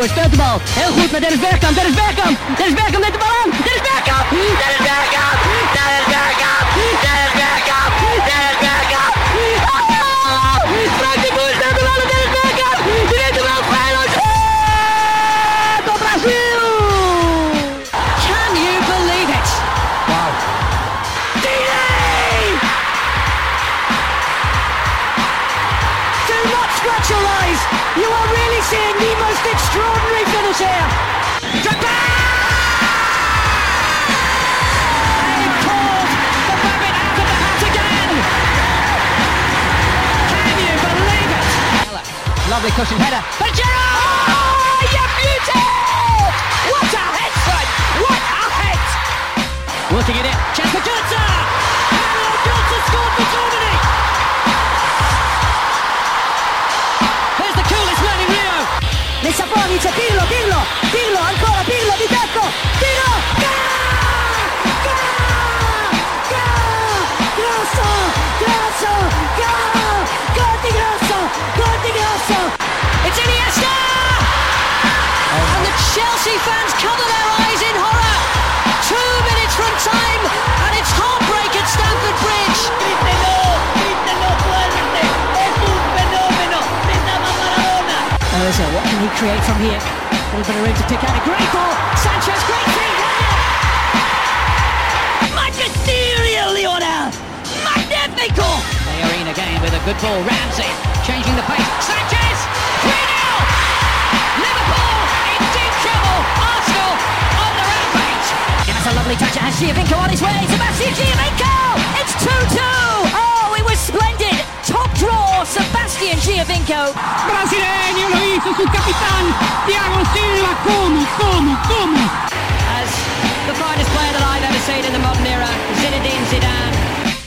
Rio speelt de bal. Heel goed met Dennis Bergkamp. Dennis Bergkamp neemt de bal aan. Dennis Bergkamp. Dennis Bergkamp. Dennis Bergkamp. Dennis Bergkamp. Dennis Bergkamp. Frank de Boer staat de bal aan Dennis Bergkamp. Die neemt de bal feilloos. Tot Brazil. Can you believe it? Wow. Do not scratch your eyes. You are really seeing the most extraordinary finish here. Drogba! They've called the rabbit out of the hat again. Can you believe it? Lovely cushion header. But Gerrard! Oh, you beauty! What a head, son! What a head! Working it in. Chance for Götze! Mario Götze scored for Germany! There's the coolest man in Rio! Lissaboni c'è Pirlo, ancora Pirlo di tacco! Tiro! Grosso! It's Iniesta! And the Chelsea fans cover their eyes in horror! 2 minutes from time, and it's heartbreak at Stamford Bridge! Ozil, what can he create from here? A little bit of room to pick out a great ball! Sanchez, great feet! Magisterial, Lionel! Magnifico! Mayorine again with a good ball. Ramsey changing the pace. Sanchez! 3-0! Liverpool in deep trouble. Arsenal on the rampage. That's a lovely touch. It has Giovinco on his way. Sebastian Giovinco! It's 2-2! Oh, it was splendid! Top draw, Sebastian Giovinco. Brasileño lo hizo su capitán, Thiago Silva. Como. As the finest player that I've ever seen in the modern era, Zinedine Zidane.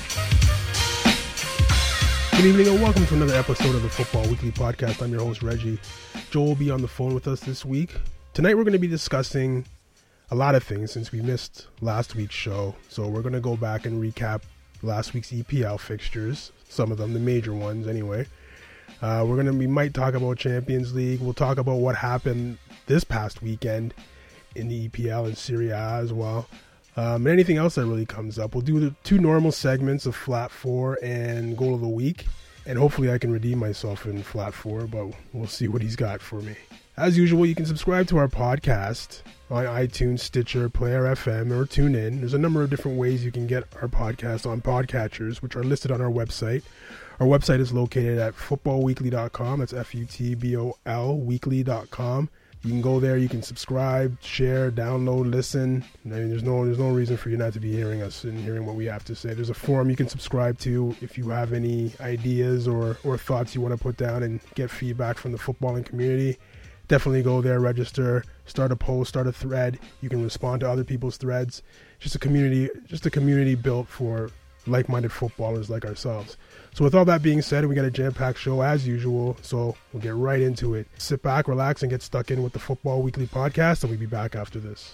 Good evening and welcome to another episode of the Football Weekly Podcast. I'm your host, Reggie. Joel will be on the phone with us this week. Tonight we're going to be discussing a lot of things since we missed last week's show. So we're going to go back and recap last week's EPL fixtures, some of them, the major ones anyway. We might talk about Champions League. We'll talk about what happened this past weekend in the EPL and Serie A as well. And anything else that really comes up. We'll do the two normal segments of Flat 4 and Goal of the Week. And hopefully I can redeem myself in Flat 4, but we'll see what he's got for me. As usual, you can subscribe to our podcast on iTunes, Stitcher, Player FM, or TuneIn. There's a number of different ways you can get our podcast on podcatchers, which are listed on our website. Our website is located at footballweekly.com. That's FUTBOL weekly.com. You can go there, you can subscribe, share, download, listen. I mean, there's no reason for you not to be hearing us and hearing what we have to say. There's a forum you can subscribe to if you have any ideas or thoughts you want to put down and get feedback from the footballing community. Definitely go there, register, start a post, start a thread. You can respond to other people's threads. Just a community built for like-minded footballers like ourselves. So with all that being said, we got a jam-packed show as usual, so we'll get right into it. Sit back, relax, and get stuck in with the Football Weekly Podcast, and we'll be back after this.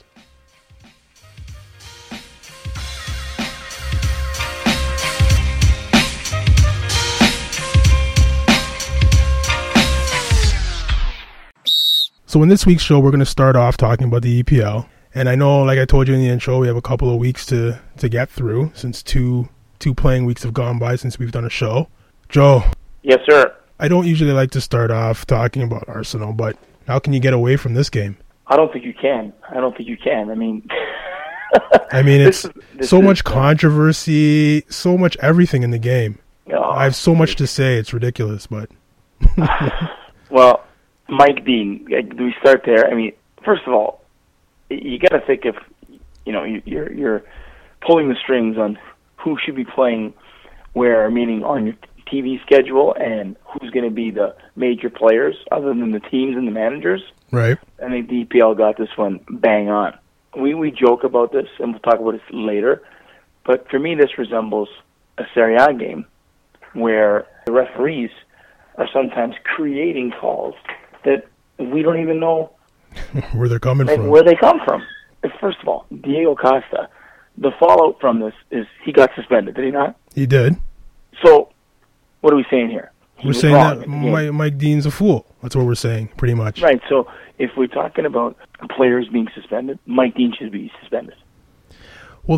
So in this week's show, we're going to start off talking about the EPL. And I know, like I told you in the intro, we have a couple of weeks to get through since two playing weeks have gone by since we've done a show. Joe. Yes, sir. I don't usually like to start off talking about Arsenal, but how can you get away from this game? I don't think you can. I mean, it's so much controversy, so much everything in the game. I have so much to say. It's ridiculous, but... Well, Mike Dean, do we start there? I mean, first of all, you got to think if, you're pulling the strings on who should be playing where, meaning on your TV schedule, and who's going to be the major players other than the teams and the managers. Right. I think the EPL got this one bang on. We joke about this, and we'll talk about this later, but for me this resembles a Serie A game where the referees are sometimes creating calls that we don't even know where they're coming from. Where they come from. First of all, Diego Costa, the fallout from this is he got suspended, did he not? He did. So, what are we saying here? We're saying that Mike Dean's a fool. That's what we're saying, pretty much. Right. So if we're talking about players being suspended, Mike Dean should be suspended. Well,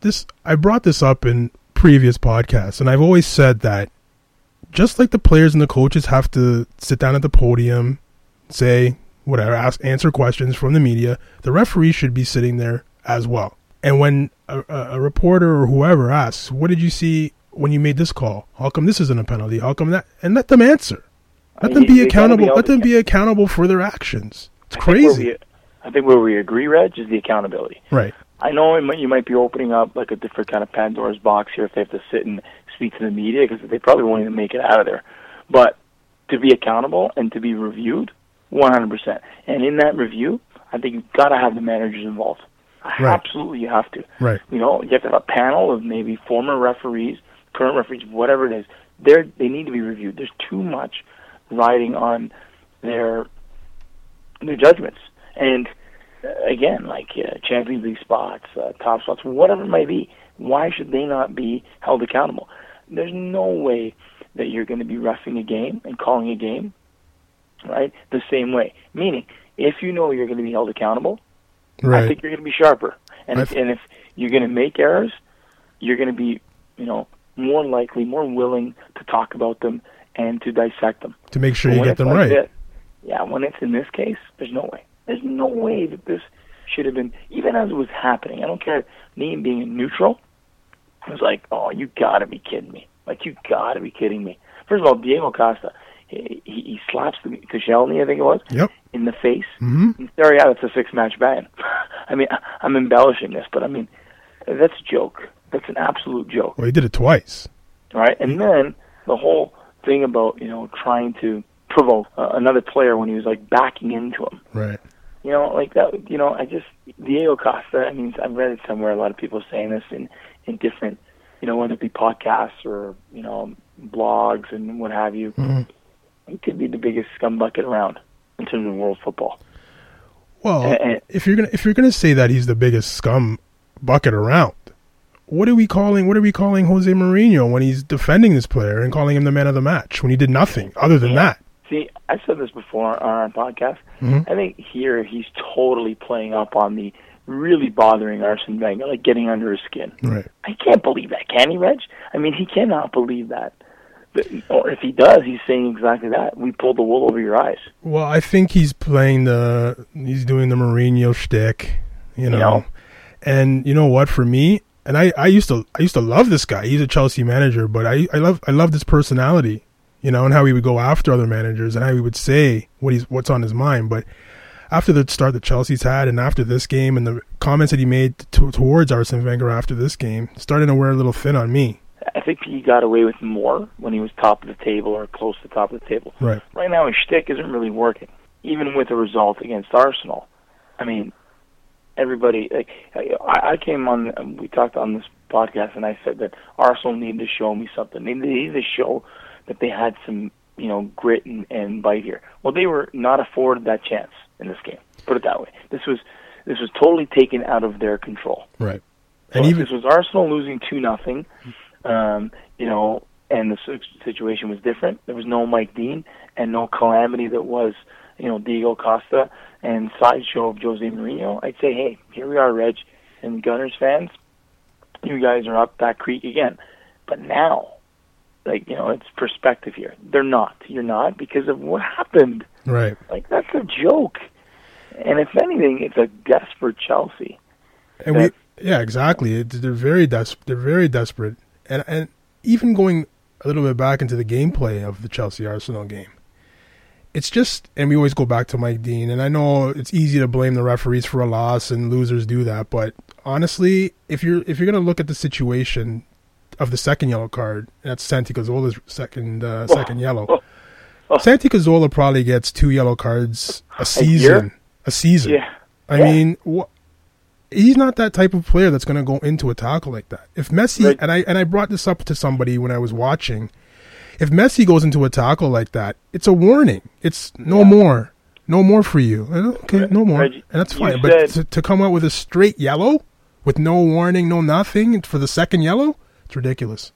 I brought this up in previous podcasts, and I've always said that just like the players and the coaches have to sit down at the podium, say whatever, answer questions from the media, the referee should be sitting there as well. And when a reporter or whoever asks, what did you see when you made this call? How come this isn't a penalty? How come that? And let them answer. Let them be accountable. Let them be accountable for their actions. It's crazy. I think where we agree, Reg, is the accountability. Right. I know you might be opening up like a different kind of Pandora's box here if they have to sit and speak to the media, because they probably won't even make it out of there. But to be accountable and to be reviewed, 100%. And in that review, I think you've got to have the managers involved. Right. Absolutely, you have to. Right. You have to have a panel of maybe former referees, current referees, whatever it is. They need to be reviewed. There's too much riding on their judgments. And again, like Champions League spots, top spots, whatever it might be, why should they not be held accountable? There's no way that you're going to be reffing a game and calling a game, right, the same way. Meaning, if you know you're going to be held accountable, right, I think you're going to be sharper. And if you're going to make errors, you're going to be, more likely, more willing to talk about them and to dissect them. To make sure you get them right. When it's in this case, there's no way. There's no way that this should have been, even as it was happening. I don't care, me being neutral, I was like, oh, you got to be kidding me. Like, you got to be kidding me. First of all, Diego Costa, he slaps Koscielny, I think it was, in the face. Mm-hmm. And there, that's a 6-match ban. I mean, I'm embellishing this, but I mean, that's a joke. That's an absolute joke. Well, he did it twice. All right, and then the whole thing about, trying to provoke another player when he was, like, backing into him. Right. Like that, Diego Costa, I mean, I've read it somewhere, a lot of people saying this in different, whether it be podcasts or, blogs and what have you. Mm-hmm. He could be the biggest scumbucket around in terms of world football. Well, if you're gonna say that he's the biggest scum bucket around, what are we calling Jose Mourinho when he's defending this player and calling him the man of the match when he did nothing other than that? See, I said this before on our podcast. Mm-hmm. I think here he's totally playing up on the really bothering Arsene Wenger, like getting under his skin. Right. I can't believe that, can he, Reg? I mean, he cannot believe that. Or if he does, he's saying exactly that. We pulled the wool over your eyes. Well, I think he's doing the Mourinho shtick, And you know what? For me, and I used to love this guy. He's a Chelsea manager, but I love his personality, and how he would go after other managers and how he would say what's on his mind. But after the start that Chelsea's had, and after this game, and the comments that he made towards Arsene Wenger after this game, starting to wear a little thin on me. I think he got away with more when he was top of the table or close to the top of the table. Right. Right now, his shtick isn't really working, even with a result against Arsenal. I mean, everybody, I came on, we talked on this podcast, and I said that Arsenal needed to show me something. They needed to show that they had some, grit and bite here. Well, they were not afforded that chance in this game. Put it that way. This was totally taken out of their control. Right. And this was Arsenal losing 2-0, and the situation was different. There was no Mike Dean and no calamity that was, Diego Costa and sideshow of Jose Mourinho. I'd say, hey, here we are, Reg, and Gunners fans, you guys are up that creek again. But now, it's perspective here. They're not. You're not because of what happened. Right. That's a joke. And if anything, it's a desperate Chelsea. And exactly. They're very desperate. And even going a little bit back into the gameplay of the Chelsea-Arsenal game, it's just, and we always go back to Mike Dean, and I know it's easy to blame the referees for a loss, and losers do that, but honestly, if you're going to look at the situation of the second yellow card, that's Santi Cazzola's second yellow. Santi Cazzola probably gets 2 yellow cards a season. Yeah. I mean, he's not that type of player that's going to go into a tackle like that. If Messi, right. and I brought this up to somebody when I was watching, if Messi goes into a tackle like that, it's a warning. It's no more for you. Okay, no more, and that's fine. But to come out with a straight yellow with no warning, no nothing for the second yellow, it's ridiculous.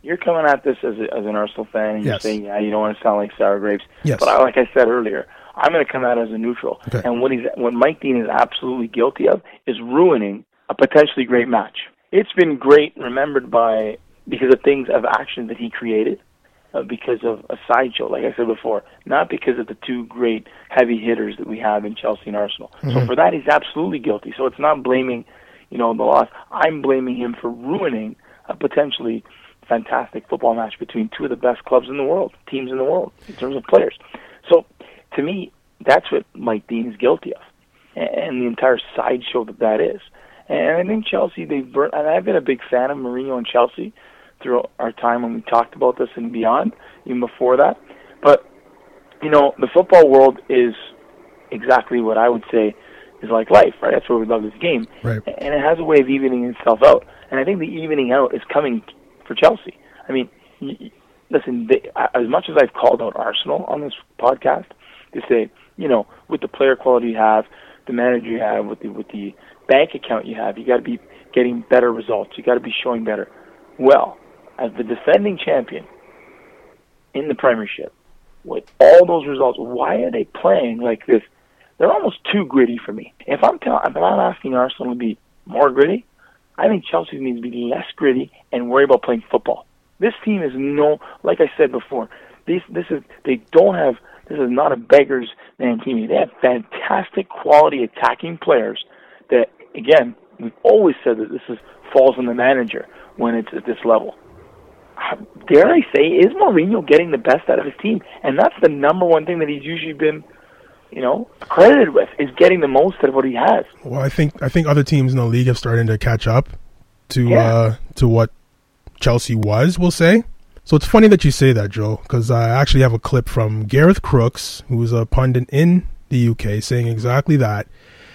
you're coming at this as an Arsenal fan, and you're Yes. saying, yeah, you don't want to sound like sour grapes. Yes. But like I said earlier, I'm going to come out as a neutral. Okay. And what Mike Dean is absolutely guilty of is ruining a potentially great match. It's been great, remembered because of actions that he created, because of a sideshow, like I said before, not because of the two great heavy hitters that we have in Chelsea and Arsenal. Mm-hmm. So for that, he's absolutely guilty. So it's not blaming, the loss. I'm blaming him for ruining a potentially fantastic football match between two of the best clubs in the world, teams in the world, in terms of players. So to me, that's what Mike Dean is guilty of, and the entire sideshow that is. And I think Chelsea, and I've been a big fan of Mourinho and Chelsea through our time when we talked about this and beyond, even before that. But, the football world is exactly what I would say is like life, right? That's why we love this game. Right. And it has a way of evening itself out. And I think the evening out is coming for Chelsea. I mean, listen, as much as I've called out Arsenal on this podcast to say, with the player quality you have, the manager you have, with the bank account you have, you got to be getting better results. You got to be showing better. Well, as the defending champion in the Premiership, with all those results, why are they playing like this? They're almost too gritty for me. If I'm asking Arsenal to be more gritty, I think Chelsea needs to be less gritty and worry about playing football. This team is like I said before, this is not a beggar's man team. They have fantastic quality attacking players that, again, we've always said that this falls on the manager when it's at this level. Dare I say, is Mourinho getting the best out of his team? And that's the number one thing that he's usually been, credited with, is getting the most out of what he has. Well, I think other teams in the league have started to catch up to what Chelsea was, we'll say. So it's funny that you say that, Joe, because I actually have a clip from Gareth Crooks, who is a pundit in the UK, saying exactly that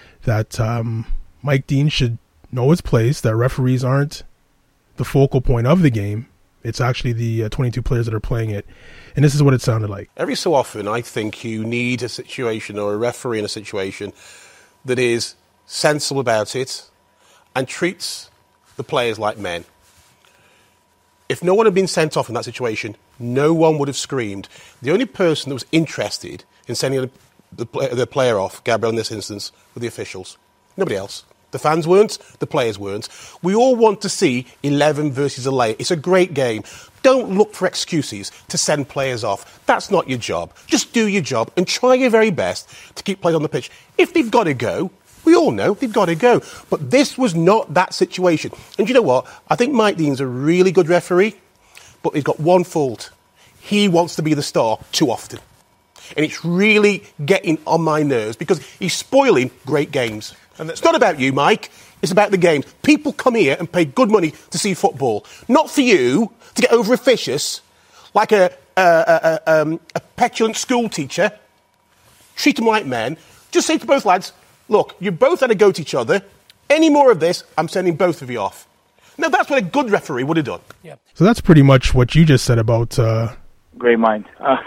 Mike Dean should know his place, that referees aren't the focal point of the game. It's actually the 22 players that are playing it. And this is what it sounded like. Every so often, I think you need a situation or a referee in a situation that is sensible about it and treats the players like men. If no one had been sent off in that situation, no one would have screamed. The only person that was interested in sending the player off, Gabriel in this instance, were the officials. Nobody else. The fans weren't, the players weren't. We all want to see 11 versus 11. It's a great game. Don't look for excuses to send players off. That's not your job. Just do your job and try your very best to keep players on the pitch. If they've got to go, we all know they've got to go. But this was not that situation. And you know what? I think Mike Dean's a really good referee, but he's got one fault. He wants to be the star too often. And it's really getting on my nerves because he's spoiling great games. And it's not about you, Mike. It's about the game. People come here and pay good money to see football. Not for you to get over officious like a petulant school teacher. Treat them like men. Just say to both lads, look, you both had a go at each other. Any more of this, I'm sending both of you off. Now, that's what a good referee would have done. Yeah. So that's pretty much what you just said about... Great mind. Well,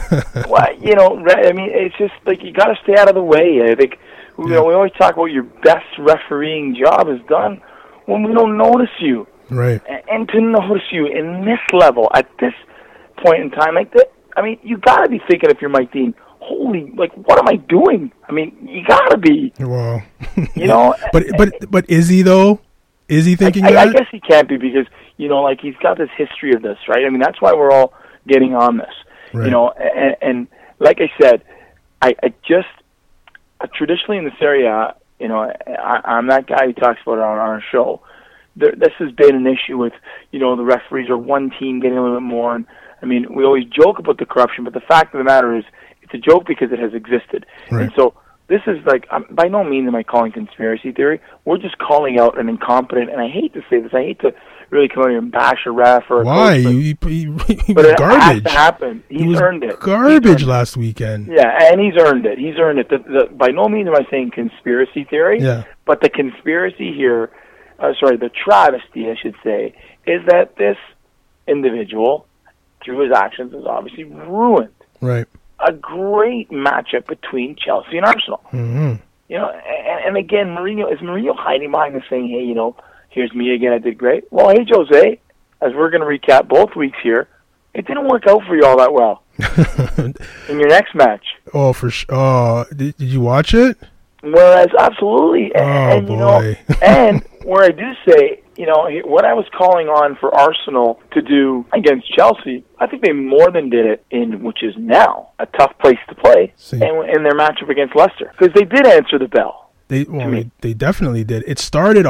I mean, it's just like you got to stay out of the way. I think we always talk about your best refereeing job is done when we don't notice you. Right. And to notice you in this level at this point in time, like that, I mean, you got to be thinking if you're Mike Dean, holy, like, what am I doing? I mean, you got to be. Well, you but is he though? Is he thinking that? I guess he can't be because like he's got this history of this, right? I mean, that's why we're all getting on this, right. And like I said, I just traditionally in this area, I'm that guy who talks about it on our show. This has been an issue with, the referees or one team getting a little bit more. And I mean, we always joke about the corruption, but the fact of the matter is, it's a joke because it has existed. Right. And so this is like, by no means am I calling conspiracy theory. We're just calling out an incompetent, and I hate to say this, I hate to really come out here and bash a ref or why? A coach, he but was it garbage. has to happen. He's earned it. Garbage last weekend. Yeah, and he's earned it. He's earned it. By no means am I saying conspiracy theory, but the conspiracy here, the travesty, I should say, is that this individual, through his actions, has obviously ruined a great matchup between Chelsea and Arsenal. Mm-hmm. And again, is Mourinho hiding behind this saying, hey, here's me again, I did great? Well, hey, Jose, as we're going to recap both weeks here, it didn't work out for you all that well in your next match. Oh, for sure. Oh, did you watch it? Whereas, absolutely. And boy. you know, and where I do say, you know, what I was calling on for Arsenal to do against Chelsea, I think they more than did it in, which is now a tough place to play, in their matchup against Leicester. Because they did answer the bell. They definitely did. It started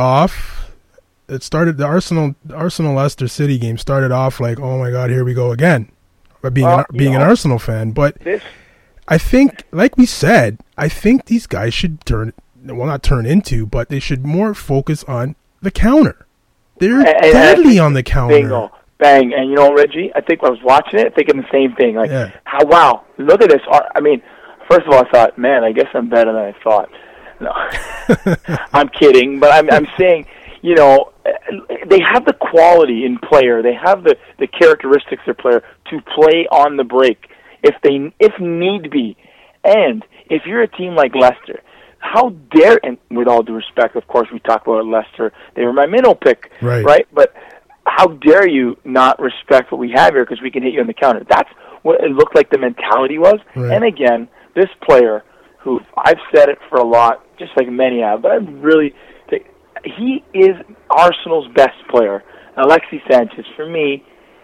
the Arsenal Leicester City game started off like, oh my God, here we go again. Being an Arsenal fan. But I think, like we said, I think these guys should but they should more focus on the counter. They're deadly on the counter. Bingo. Bang. And you know, Reggie, I think I was watching it thinking the same thing. Like, wow, look at this. I mean, first of all, I thought, man, I guess I'm better than I thought. No, I'm kidding. But I'm saying, you know, they have the quality in player. They have the characteristics of player to play on the break if need be. And if you're a team like Leicester, how dare, and with all due respect, of course, we talk about Leicester. They were my minnow pick, right? But how dare you not respect what we have here because we can hit you on the counter? That's what it looked like the mentality was. Right. And again, this player, who I've said it for a lot, just like many have, but I really think he is Arsenal's best player. Alexis Sanchez, for me,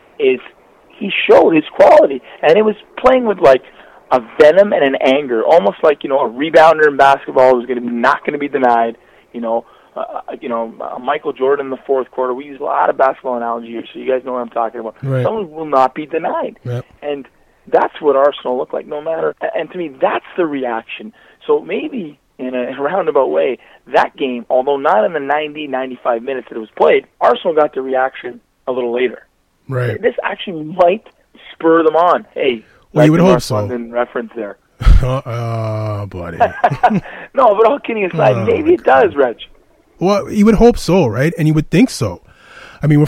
he showed his quality, and it was playing with like a venom and an anger, almost like, you know, a rebounder in basketball who's not going to be denied. Michael Jordan in the fourth quarter. We use a lot of basketball analogy here, so you guys know what I'm talking about. Right. Someone will not be denied, and that's what Arsenal look like. No matter, and to me, that's the reaction. So maybe in a roundabout way, that game, although not in the 90, 95 minutes that it was played, Arsenal got the reaction a little later. Right. This actually might spur them on. Hey. Well, you would hope so. Reference there. Buddy. No, but all kidding aside, maybe it does, Reg. Well, you would hope so, right? And you would think so. I mean,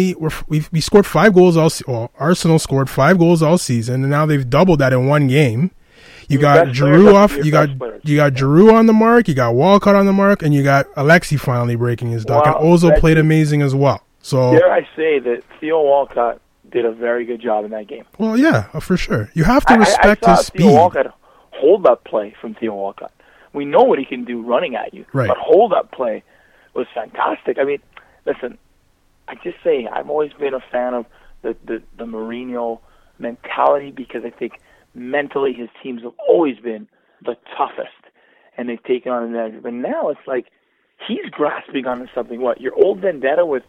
we scored 5 goals Arsenal scored 5 goals all season, and now they've doubled that in one game. You got Giroud you got Giroud on the mark, you got Walcott on the mark, and you got Alexi finally breaking his duck, and Ozil played amazing as well. So dare I say that Theo Walcott did a very good job in that game. Well, yeah, for sure. You have to respect his speed. Theo Walcott hold-up play from Theo Walcott. We know what he can do running at you, but hold-up play was fantastic. I mean, listen, I just say I've always been a fan of the Mourinho mentality because I think mentally his teams have always been the toughest, and they've taken on an edge. But now it's like he's grasping onto something. What, your old vendetta with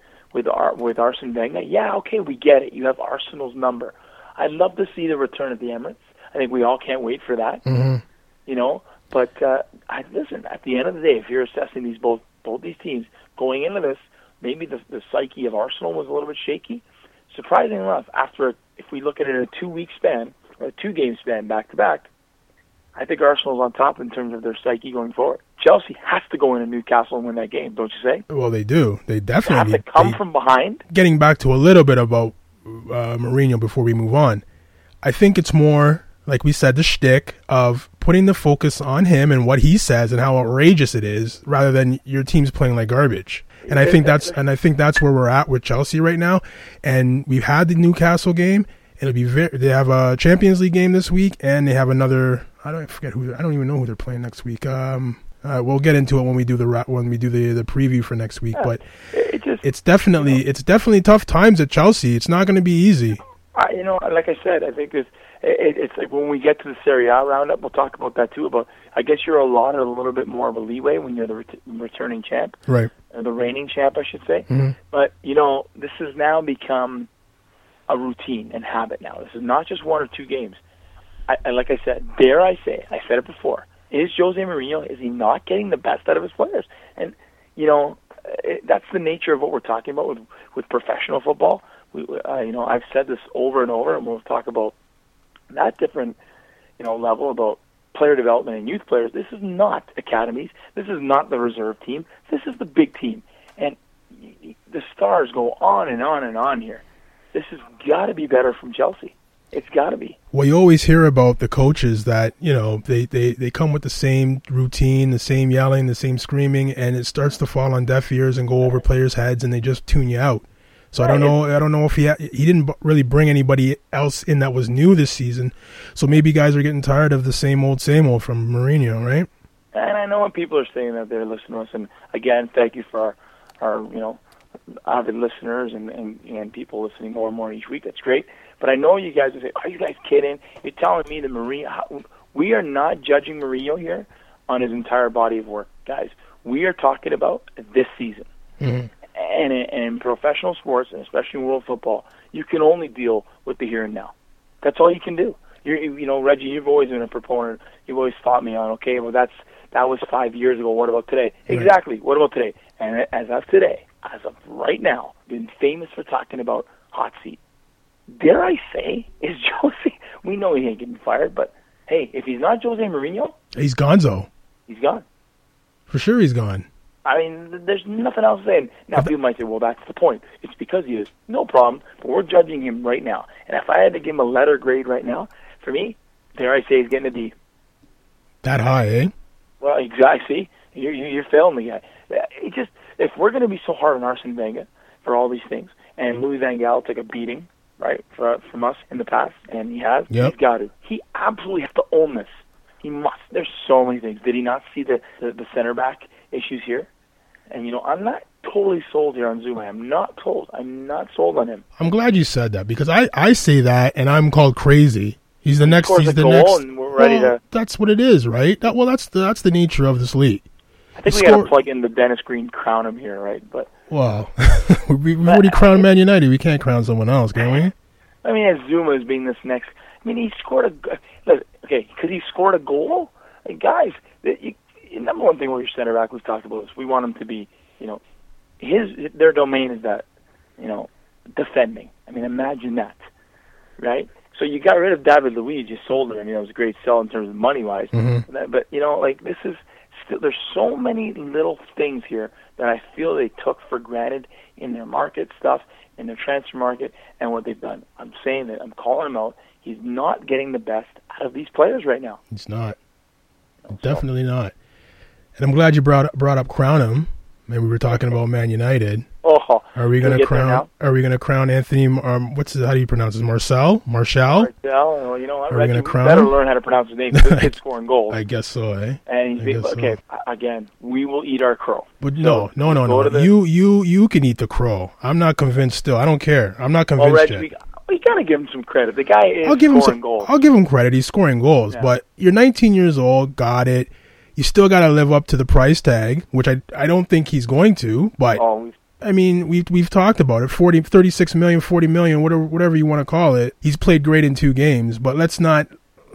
Arsene Wenger? Yeah, okay, we get it. You have Arsenal's number. I'd love to see the return of the Emirates. I think we all can't wait for that. Mm-hmm. You know, but listen, at the end of the day, if you're assessing both these teams going into this, maybe the psyche of Arsenal was a little bit shaky. Surprisingly enough, if we look at it in a 2-week span or a 2-game span back to back, I think Arsenal's on top in terms of their psyche going forward. Chelsea has to go into Newcastle and win that game, don't you say? Well, they do. They definitely have to come from behind. Getting back to a little bit about Mourinho before we move on, I think it's more, like we said, the shtick of putting the focus on him and what he says and how outrageous it is, rather than your team's playing like garbage. And I think that's where we're at with Chelsea right now. And we've had the Newcastle game. It'll be they have a Champions League game this week, and they have another. I don't even know who they're playing next week. We'll get into it when we do the preview for next week. But it's definitely tough times at Chelsea. It's not going to be easy. Like I said, I think it's like when we get to the Serie A roundup, we'll talk about that too. About, I guess you're allotted a little bit more of a leeway when you're the returning champ, right? Or the reigning champ, I should say. Mm-hmm. But this has now become a routine and habit. Now this is not just 1 or 2 games. Like I said, dare I say, I said it before. Is Jose Mourinho? Is he not getting the best out of his players? And that's the nature of what we're talking about with professional football. I've said this over and over, and we'll talk about that different, level about player development and youth players. This is not academies. This is not the reserve team. This is the big team, and the stars go on and on and on here. This has got to be better from Chelsea. It's got to be. Well, you always hear about the coaches that, they come with the same routine, the same yelling, the same screaming, and it starts to fall on deaf ears and go over players' heads, and they just tune you out. So Right. I don't know if he didn't really bring anybody else in that was new this season. So maybe guys are getting tired of the same old from Mourinho, right? And I know when people are saying that they're listening to us, and again, thank you for our avid listeners and people listening more and more each week. That's great. But I know you guys will say, "Are you guys kidding? You're telling me that Mourinho?" We are not judging Mourinho here on his entire body of work, guys. We are talking about this season. Mm-hmm. And in professional sports, and especially in world football, you can only deal with the here and now. That's all you can do. Reggie, you've always been a proponent. You've always fought me on, okay, well, that was 5 years ago. What about today? Right. Exactly. What about today? And as of today, as of right now, been famous for talking about hot seat. Dare I say, is Jose? We know he ain't getting fired, but hey, if he's not Jose Mourinho, He's gonzo. he's gone. For sure he's gone. I mean, there's nothing else saying. Now, people might say, well, that's the point. It's because he is. No problem. But we're judging him right now. And if I had to give him a letter grade right now, for me, dare I say he's getting a D. That high, eh? Well, exactly. See, you're failing the guy. It just, if we're going to be so hard on Arsene Wenger for all these things, and Louis van Gaal took a beating, right, from us in the past, and he has, Yep. he's got to. He absolutely has to own this. He must. There's so many things. Did he not see the center back issues here? And, I'm not totally sold here on Zuma. I'm not sold on him. I'm glad you said that because I say that and I'm called crazy. He's the next. Scores He's a the goal next. and we're ready to. That's what it is, right? That's the nature of this league. I think we got to plug in the Dennis Green crown him here, right? But well, we've already crowned Man United. We can't crown someone else, can we? I mean, as Zuma as being this next. I mean, he scored because he scored a goal. Like, guys, number one thing with your center back we've talked about is we want him to be, their domain is that, defending. I mean, imagine that, right? So you got rid of David Luiz, you sold him. I mean, it was a great sell in terms of money-wise. Mm-hmm. But, this is still, there's so many little things here that I feel they took for granted in their market stuff, in their transfer market, and what they've done. I'm saying that. I'm calling him out. He's not getting the best out of these players right now. He's not. Definitely not. And I'm glad you brought up Crownham. And we were talking about Man United. Oh, are we going to crown? Are we going to crown Anthony? How do you pronounce it? Marshall? Well, you know what? Are we going to crown better him? learn how to pronounce his name. This kid's scoring goals. I guess so, eh? And he's okay. Again, we will eat our crow. But no. You can eat the crow. I'm not convinced. Still, I don't care. I'm not convinced yet. We got to give him some credit. The guy is scoring goals. I'll give him credit. He's scoring goals. Yeah. But you're 19 years old. Got it. You still got to live up to the price tag, which I don't think he's going to. But I mean, we've talked about it. 36 million, 40 million, whatever you want to call it. He's played great in 2 games, but let's not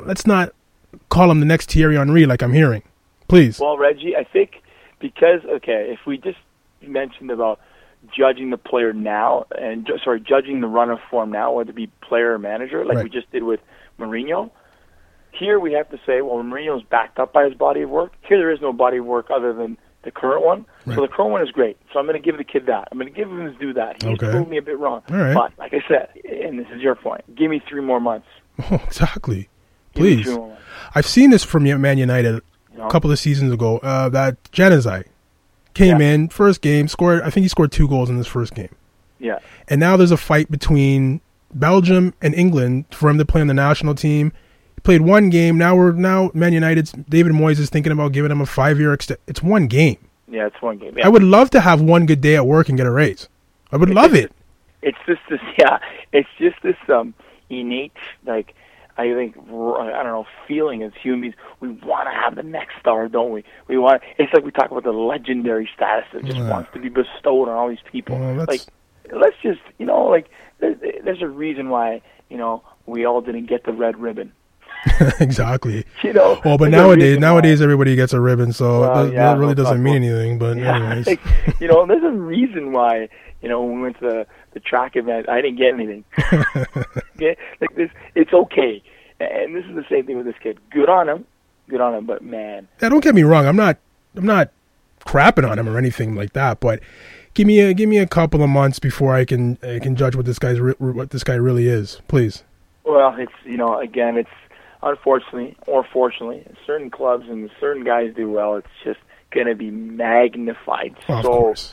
call him the next Thierry Henry like I'm hearing. Please. Well, Reggie, I think because if we just mentioned about judging the player now and judging the run of form now, whether it be player or manager, like we just did with Mourinho. Here we have to say, well, Mourinho's backed up by his body of work. Here there is no body of work other than the current one. Right. So the current one is great. So I'm going to give the kid that. I'm going to give him his due that. He's proved me a bit wrong. All right. But like I said, and this is your point, give me 3 more months. Oh, exactly. Please. I've seen this from Man United a couple of seasons ago. That Januzaj came in, first game, scored. I think he scored 2 goals in this first game. Yeah. And now there's a fight between Belgium and England for him to play on the national team. Played 1 game. Now Man United's David Moyes is thinking about giving him a 5-year extension. It's 1 game. Yeah, it's 1 game. Yeah. I would love to have one good day at work and get a raise. I would love it. It's just this. Yeah, it's just this innate, like, I think, I don't know, feeling as human beings. We want to have the next star, don't we? We want. It's like we talk about the legendary status that just wants to be bestowed on all these people. Like, let's just, there's a reason why we all didn't get the red ribbon. Exactly. But nowadays everybody gets a ribbon, so that really doesn't mean anything. But anyways, there's a reason why when we went to the track event, I didn't get anything. Okay? Like this, it's okay, and this is the same thing with this kid. Good on him, but man, don't get me wrong. I'm not crapping on him or anything like that, but give me a couple of months before I can judge what this guy really is, please. Well, it's again, it's unfortunately or fortunately, certain clubs and certain guys do well. It's just going to be magnified so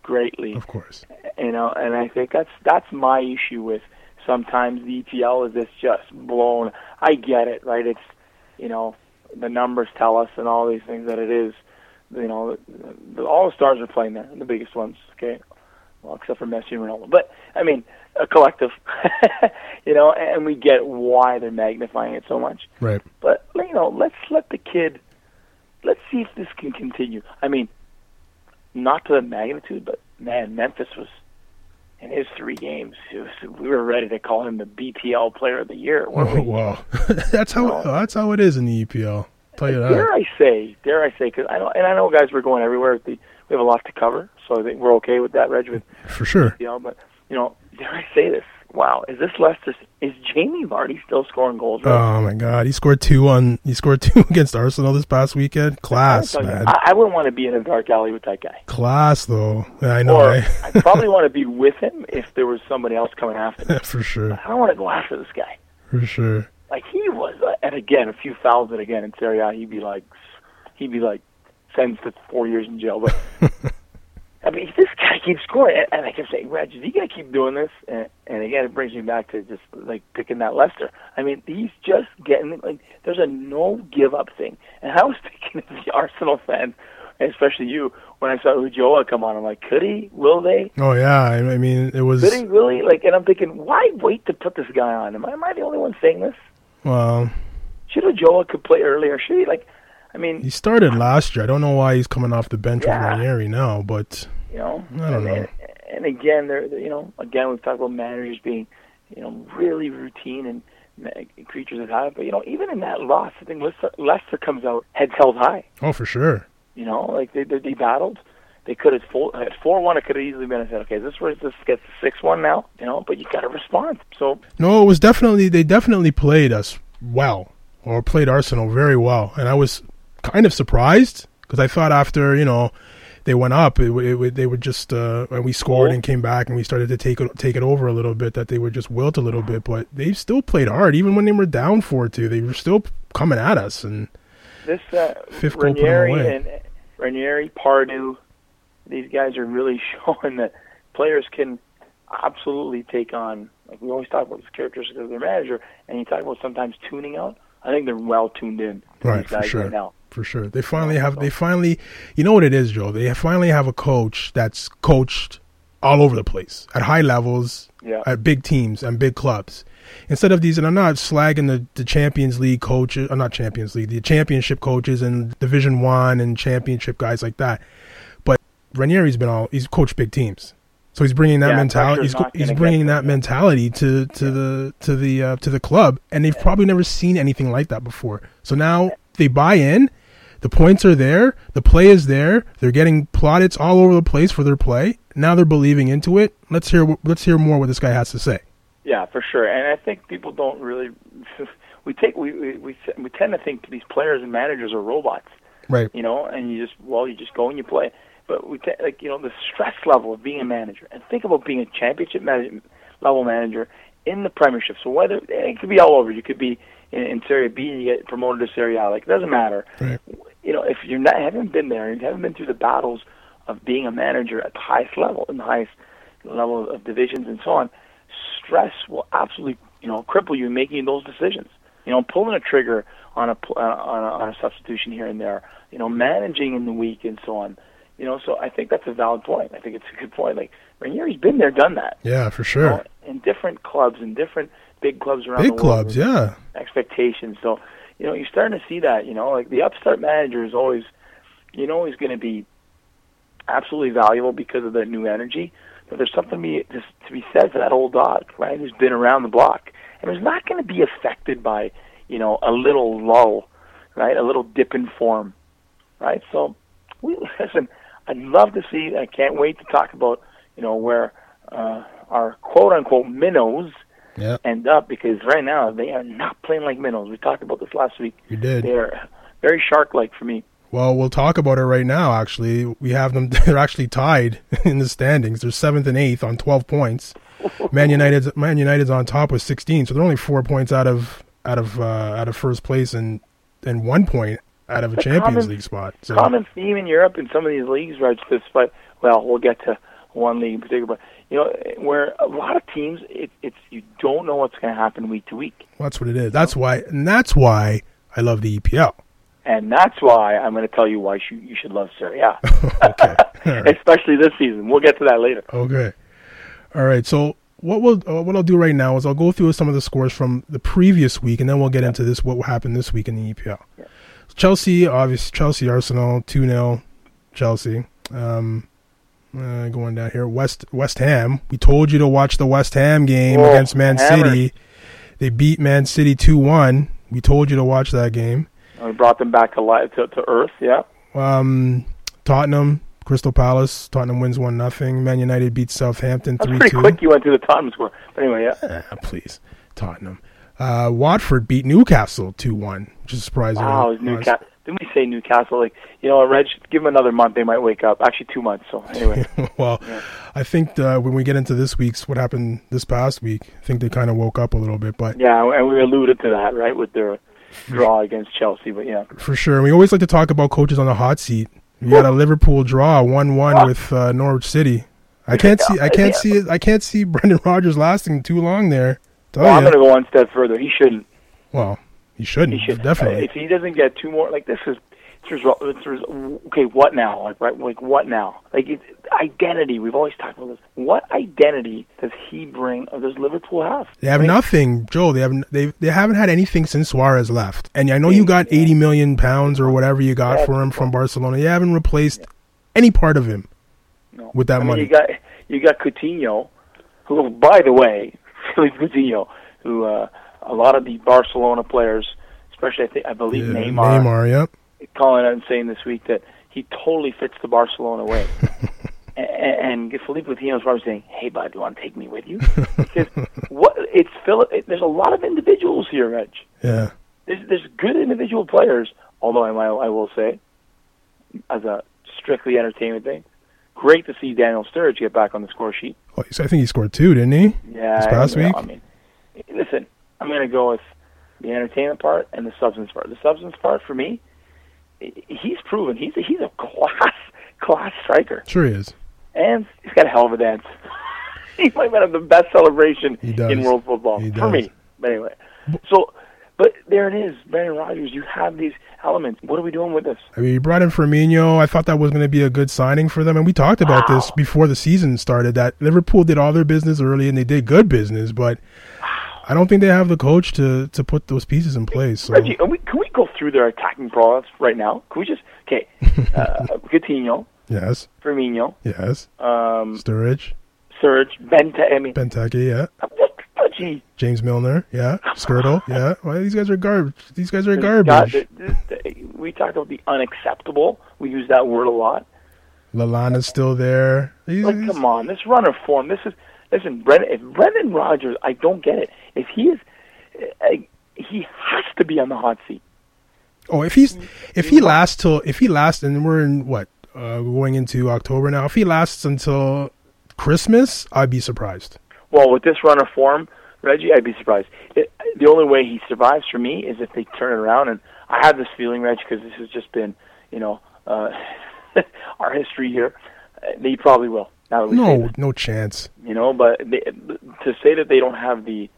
greatly. Of course. And I think that's my issue with sometimes the EPL is it's just blown. I get it, right? It's, the numbers tell us and all these things that it is, all the stars are playing there, the biggest ones, okay? Well, except for Messi and Ronaldo. But, I mean, a collective, and we get why they're magnifying it so much. Right. But, let's let the kid, let's see if this can continue. I mean, not to the magnitude, but, man, Memphis was, in his 3 games, we were ready to call him the BPL Player of the Year. Oh, wow. That's how it is in the EPL. Tell you that. Dare I say, because I know, guys, we're going everywhere. We have a lot to cover, so I think we're okay with that, Reg. For sure. EPL, but dare I say this? Wow, is this Leicester? Is Jamie Vardy still scoring goals? Right? Oh my God, he scored two against Arsenal this past weekend. Class, man. I wouldn't want to be in a dark alley with that guy. Class, though. Yeah, I know. Or right? I'd probably want to be with him if there was somebody else coming after me. For sure. I don't want to go after this guy. For sure. Like he was, and again, a few fouls it again in Serie A, he'd be like sentenced to 4 years in jail. But I mean, this guy keeps scoring, and I kept saying, Reg, is he gonna keep doing this? And again, it brings me back to just like picking that Leicester. I mean, he's just getting there's a no give up thing. And I was thinking of the Arsenal fans, and especially you, when I saw Ulloa come on. I'm like, could he? Will they? Oh yeah, I mean, it was. Could he really? And I'm thinking, why wait to put this guy on? Am I the only one saying this? Well, should Ulloa could play earlier? Should he? He started last year. I don't know why he's coming off the bench with Ranieri now, but I don't know. And again, again we've talked about managers being, really routine and creatures of habit. But even in that loss, I think Leicester comes out heads held high. Oh, for sure. They battled. They could have at 4-1. It could have easily been. I said, okay, is this where this gets 6-1 now? But you got to respond. So no, it was they definitely played us well, or played Arsenal very well, and I was kind of surprised because I thought after they went up, they would just and we scored and came back and we started to take it over a little bit, that they would just wilt a little bit, but they still played hard even when they were down 4-2. They were still coming at us, and this fifth goal put them away. And Ranieri, Pardew, these guys are really showing that players can absolutely take on. Like we always talk about this characteristic of their manager, and you talk about sometimes tuning out. I think they're well tuned in to these guys right now. For sure. They finally, you know what it is, Joe? They finally have a coach that's coached all over the place, at high levels, at big teams and big clubs. Instead of these, and I'm not slagging the Champions League coaches, not Champions League, the championship coaches and Division 1 and championship guys like that. But Ranieri's he's coached big teams. So he's bringing that mentality. He's bringing that mentality to the club, and they've probably never seen anything like that before. So now they buy in. The points are there. The play is there. They're getting plaudits all over the place for their play. Now they're believing into it. Let's hear more what this guy has to say. Yeah, for sure. And I think people don't really. We tend to think these players and managers are robots, right? And you just go and you play. But the stress level of being a manager, and think about being a championship level manager in the Premiership. So whether it could be all over, you could be in Serie B and you get promoted to Serie A. It doesn't matter. Right. If you haven't been there and you haven't been through the battles of being a manager at the highest level, in the highest level of divisions and so on, stress will absolutely cripple you in making those decisions. Pulling a trigger on a substitution here and there. Managing in the week and so on. So I think that's a valid point. I think it's a good point. Like, Ranieri's been there, done that. Yeah, for sure. In different clubs, in different big clubs around the world. Big clubs, yeah. Expectations. So, you're starting to see that, like the upstart manager is always, he's going to be absolutely valuable because of the new energy. But there's something to be said for that old dog, right, who's been around the block. And who's not going to be affected by, a little lull, right, a little dip in form, right? So, listen, I'd love to see. I can't wait to talk about, where our quote-unquote minnows end up, because right now they are not playing like minnows. We talked about this last week. We did. They're very shark-like for me. Well, we'll talk about it right now, actually. We have them. They're actually tied in the standings. They're 7th and 8th on 12 points. Man United's on top with 16, so they're only 4 points out of first place and 1 point out of a Champions League spot. So. Common theme in Europe in some of these leagues, right? But we'll get to one league in particular, but where a lot of teams, it's you don't know what's going to happen week to week. Well, that's what it is. That's why I love the EPL. And that's why I'm going to tell you why you should love Serie A. Okay. All right. Especially this season. We'll get to that later. Okay. All right. So what I'll do right now is I'll go through some of the scores from the previous week, and then we'll get into what happened this week in the EPL. Yeah. Chelsea Arsenal 2-0 Chelsea. Going down here, West Ham. We told you to watch the West Ham game against Man City. They beat Man City 2-1. We told you to watch that game. We brought them back to earth, yeah. Tottenham, Crystal Palace. Tottenham wins 1-0. Man United beats Southampton 3-2. That's pretty quick you went through the Tottenham score. But anyway, yeah. Please, Tottenham. Watford beat Newcastle 2-1, which is surprising. Wow, it was Newcastle. Didn't we say Newcastle? Reg, give them another month, they might wake up. Actually, 2 months, so anyway. Well, yeah. I think when we get into this week's, what happened this past week, I think they kind of woke up a little bit. But yeah, and we alluded to that, right, with their draw against Chelsea, but yeah. For sure. We always like to talk about coaches on the hot seat. We got a Liverpool draw 1-1 with Norwich City. I can't see Brendan Rodgers lasting too long there. I'm going to go one step further. He shouldn't. Well, he shouldn't. He should definitely. If he doesn't get 2 more, this is okay. What now? What now? It's identity. We've always talked about this. What identity does he bring, or does Liverpool have? They have nothing, Joe. They haven't had anything since Suarez left. And I know you got £80 million or whatever you got for him from Barcelona. You haven't replaced any part of him with that money. You got Coutinho, who, by the way, Philippe Coutinho, who a lot of the Barcelona players, especially I believe Neymar, yep, calling out and saying this week that he totally fits the Barcelona way. and Philippe Coutinho is probably saying, "Hey, bud, do you want to take me with you?" Because it's Philip. There's a lot of individuals here, Reg. Yeah. There's good individual players. Although I will say, as a strictly entertainment thing, great to see Daniel Sturridge get back on the score sheet. Well, I think he scored 2, didn't he? Yeah. This past week? I mean, listen, I'm going to go with the entertainment part and the substance part. The substance part, for me, he's proven he's a class striker. Sure he is. And he's got a hell of a dance. He might have the best celebration in world football, for me. But anyway, but there it is, Brendan Rodgers. You have these elements. What are we doing with this? I mean, you brought in Firmino. I thought that was going to be a good signing for them. And we talked about this before the season started, that Liverpool did all their business early and they did good business. But I don't think they have the coach to put those pieces in place. So. Reggie, can we go through their attacking products right now? Can we just, Coutinho. Yes. Firmino. Yes. Sturridge. Benteke, yeah. James Milner, yeah. Skirtle, yeah. Well, these guys are garbage. These guys are garbage. We talk about the unacceptable. We use that word a lot. Lallana's still there. Come on, this runner form. Listen, if Brendan Rodgers, I don't get it. If he is, he has to be on the hot seat. Oh, if he lasts, and we're in what? Going into October now. If he lasts until Christmas, I'd be surprised. Well, with this run of form, Reggie, I'd be surprised. The only way he survives for me is if they turn it around. And I have this feeling, Reggie, because this has just been, our history here. They probably will. Now that no chance. But to say that they don't have the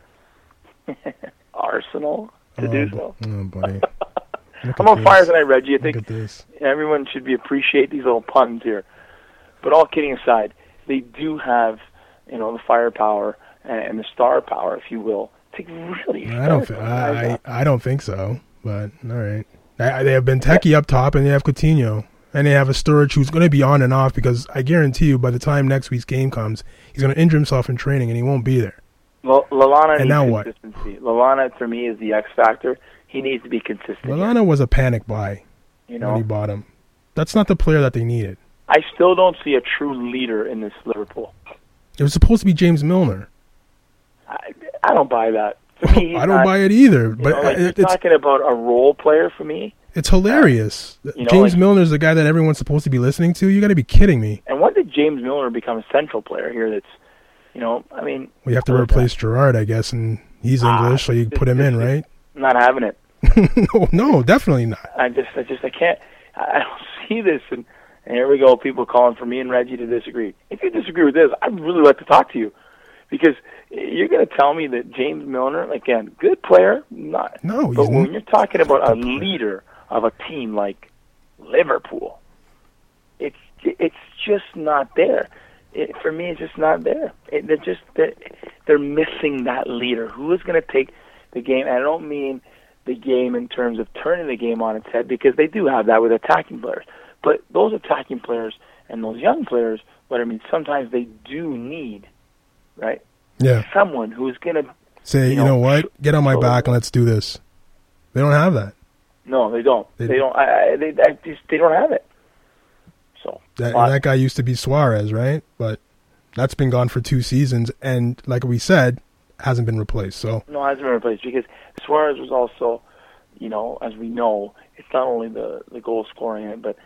arsenal to do so. Oh, buddy. I'm on fire tonight, Reggie. I think everyone should appreciate these little puns here. But all kidding aside, they do have, the firepower and the star power, if you will, to really. I don't think so. But all right, they have Benteke up top, and they have Coutinho, and they have a Sturridge who's going to be on and off, because I guarantee you, by the time next week's game comes, he's going to injure himself in training, and he won't be there. Well, Lallana needs consistency. Lallana, for me, is the X factor. He needs to be consistent. Lallana was a panic buy when he bought him. That's not the player that they needed. I still don't see a true leader in this Liverpool. It was supposed to be James Milner. I don't buy that. For me, I don't buy it either. But it's talking about a role player for me. It's hilarious. James Milner's the guy that everyone's supposed to be listening to. You got to be kidding me. And when did James Milner become a central player here? That's, we have to replace Gerrard, I guess, and he's English, so you put him in, right? Not having it. No, definitely not. I can't. I don't see this, and And here we go, people calling for me and Reggie to disagree. If you disagree with this, I'd really like to talk to you. Because you're going to tell me that James Milner, again, good player, but when you're talking about a leader of a team like Liverpool, it's just not there. For me, it's just not there. They're missing that leader. Who is going to take the game? And I don't mean the game in terms of turning the game on its head, because they do have that with attacking players. But those attacking players and those young players, sometimes they do need, right? Yeah. Someone who's going to say, you know what, get on my back and let's do this. They don't have that. No, they don't. They don't have it. So that guy used to be Suarez, right? But that's been gone for 2 seasons, and like we said, hasn't been replaced. So no, hasn't been replaced, because Suarez was also, as we know, it's not only the goal scoring, but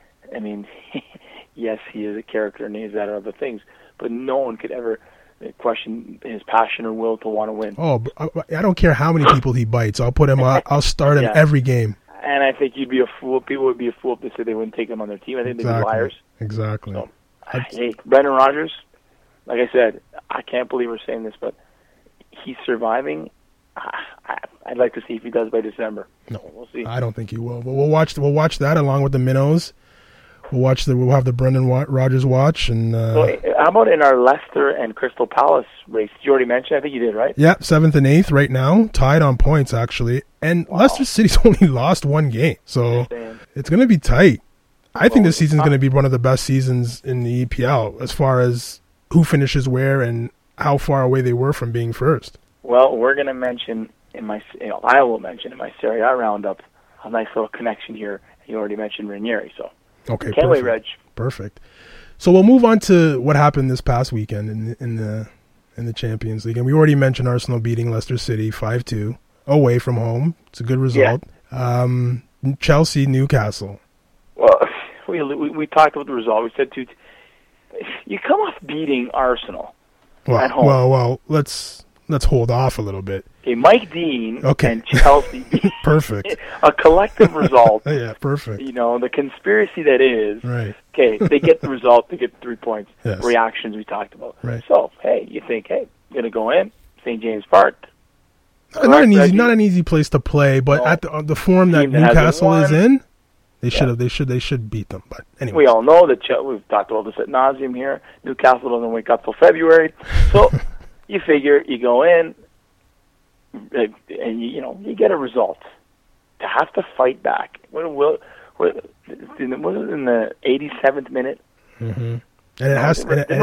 yes, he is a character and he's that other things, but no one could ever question his passion or will to want to win. Oh, I don't care how many people he bites. I'll put him. I'll start him every game. And I think you'd be a fool. People would be a fool if they said they wouldn't take him on their team. I think they'd be liars. Exactly. So, hey, Brendan Rodgers, like I said, I can't believe we're saying this, but he's surviving. I'd like to see if he does by December. No, we'll see. I don't think he will. But we'll watch that along with the minnows. We'll have the Brendan Rodgers watch. And so how about in our Leicester and Crystal Palace race? Did you already mention? I think you did, right? Yeah, 7th and 8th right now, tied on points actually. And Leicester City's only lost 1 game, so it's going to be tight. I think this season's going to be one of the best seasons in the EPL as far as who finishes where and how far away they were from being first. Well, we're going to mention I will mention in my Serie A roundup a nice little connection here. You already mentioned Ranieri, so. Okay, can't wait, Reg. Perfect. So we'll move on to what happened this past weekend in the Champions League, and we already mentioned Arsenal beating Leicester City 5-2 away from home. It's a good result. Yeah. Chelsea, Newcastle. Well, we talked about the result. We said you come off beating Arsenal at home. Well, let's hold off a little bit. Okay, Mike Dean and Chelsea. Perfect. A collective result. Yeah, perfect. The conspiracy that is. Right. Okay, they get the result. They get 3 points. Yes. Reactions we talked about. Right. So, hey, you think, going to go in, St. James Park. Not an easy place to play, but at the form that Newcastle is in, they should beat them. But anyway, we all know that we've talked about this ad nauseum here. Newcastle doesn't wake up till February, so you figure you go in, and you get a result. To have to fight back. Was it in the 87th minute? Mm-hmm. And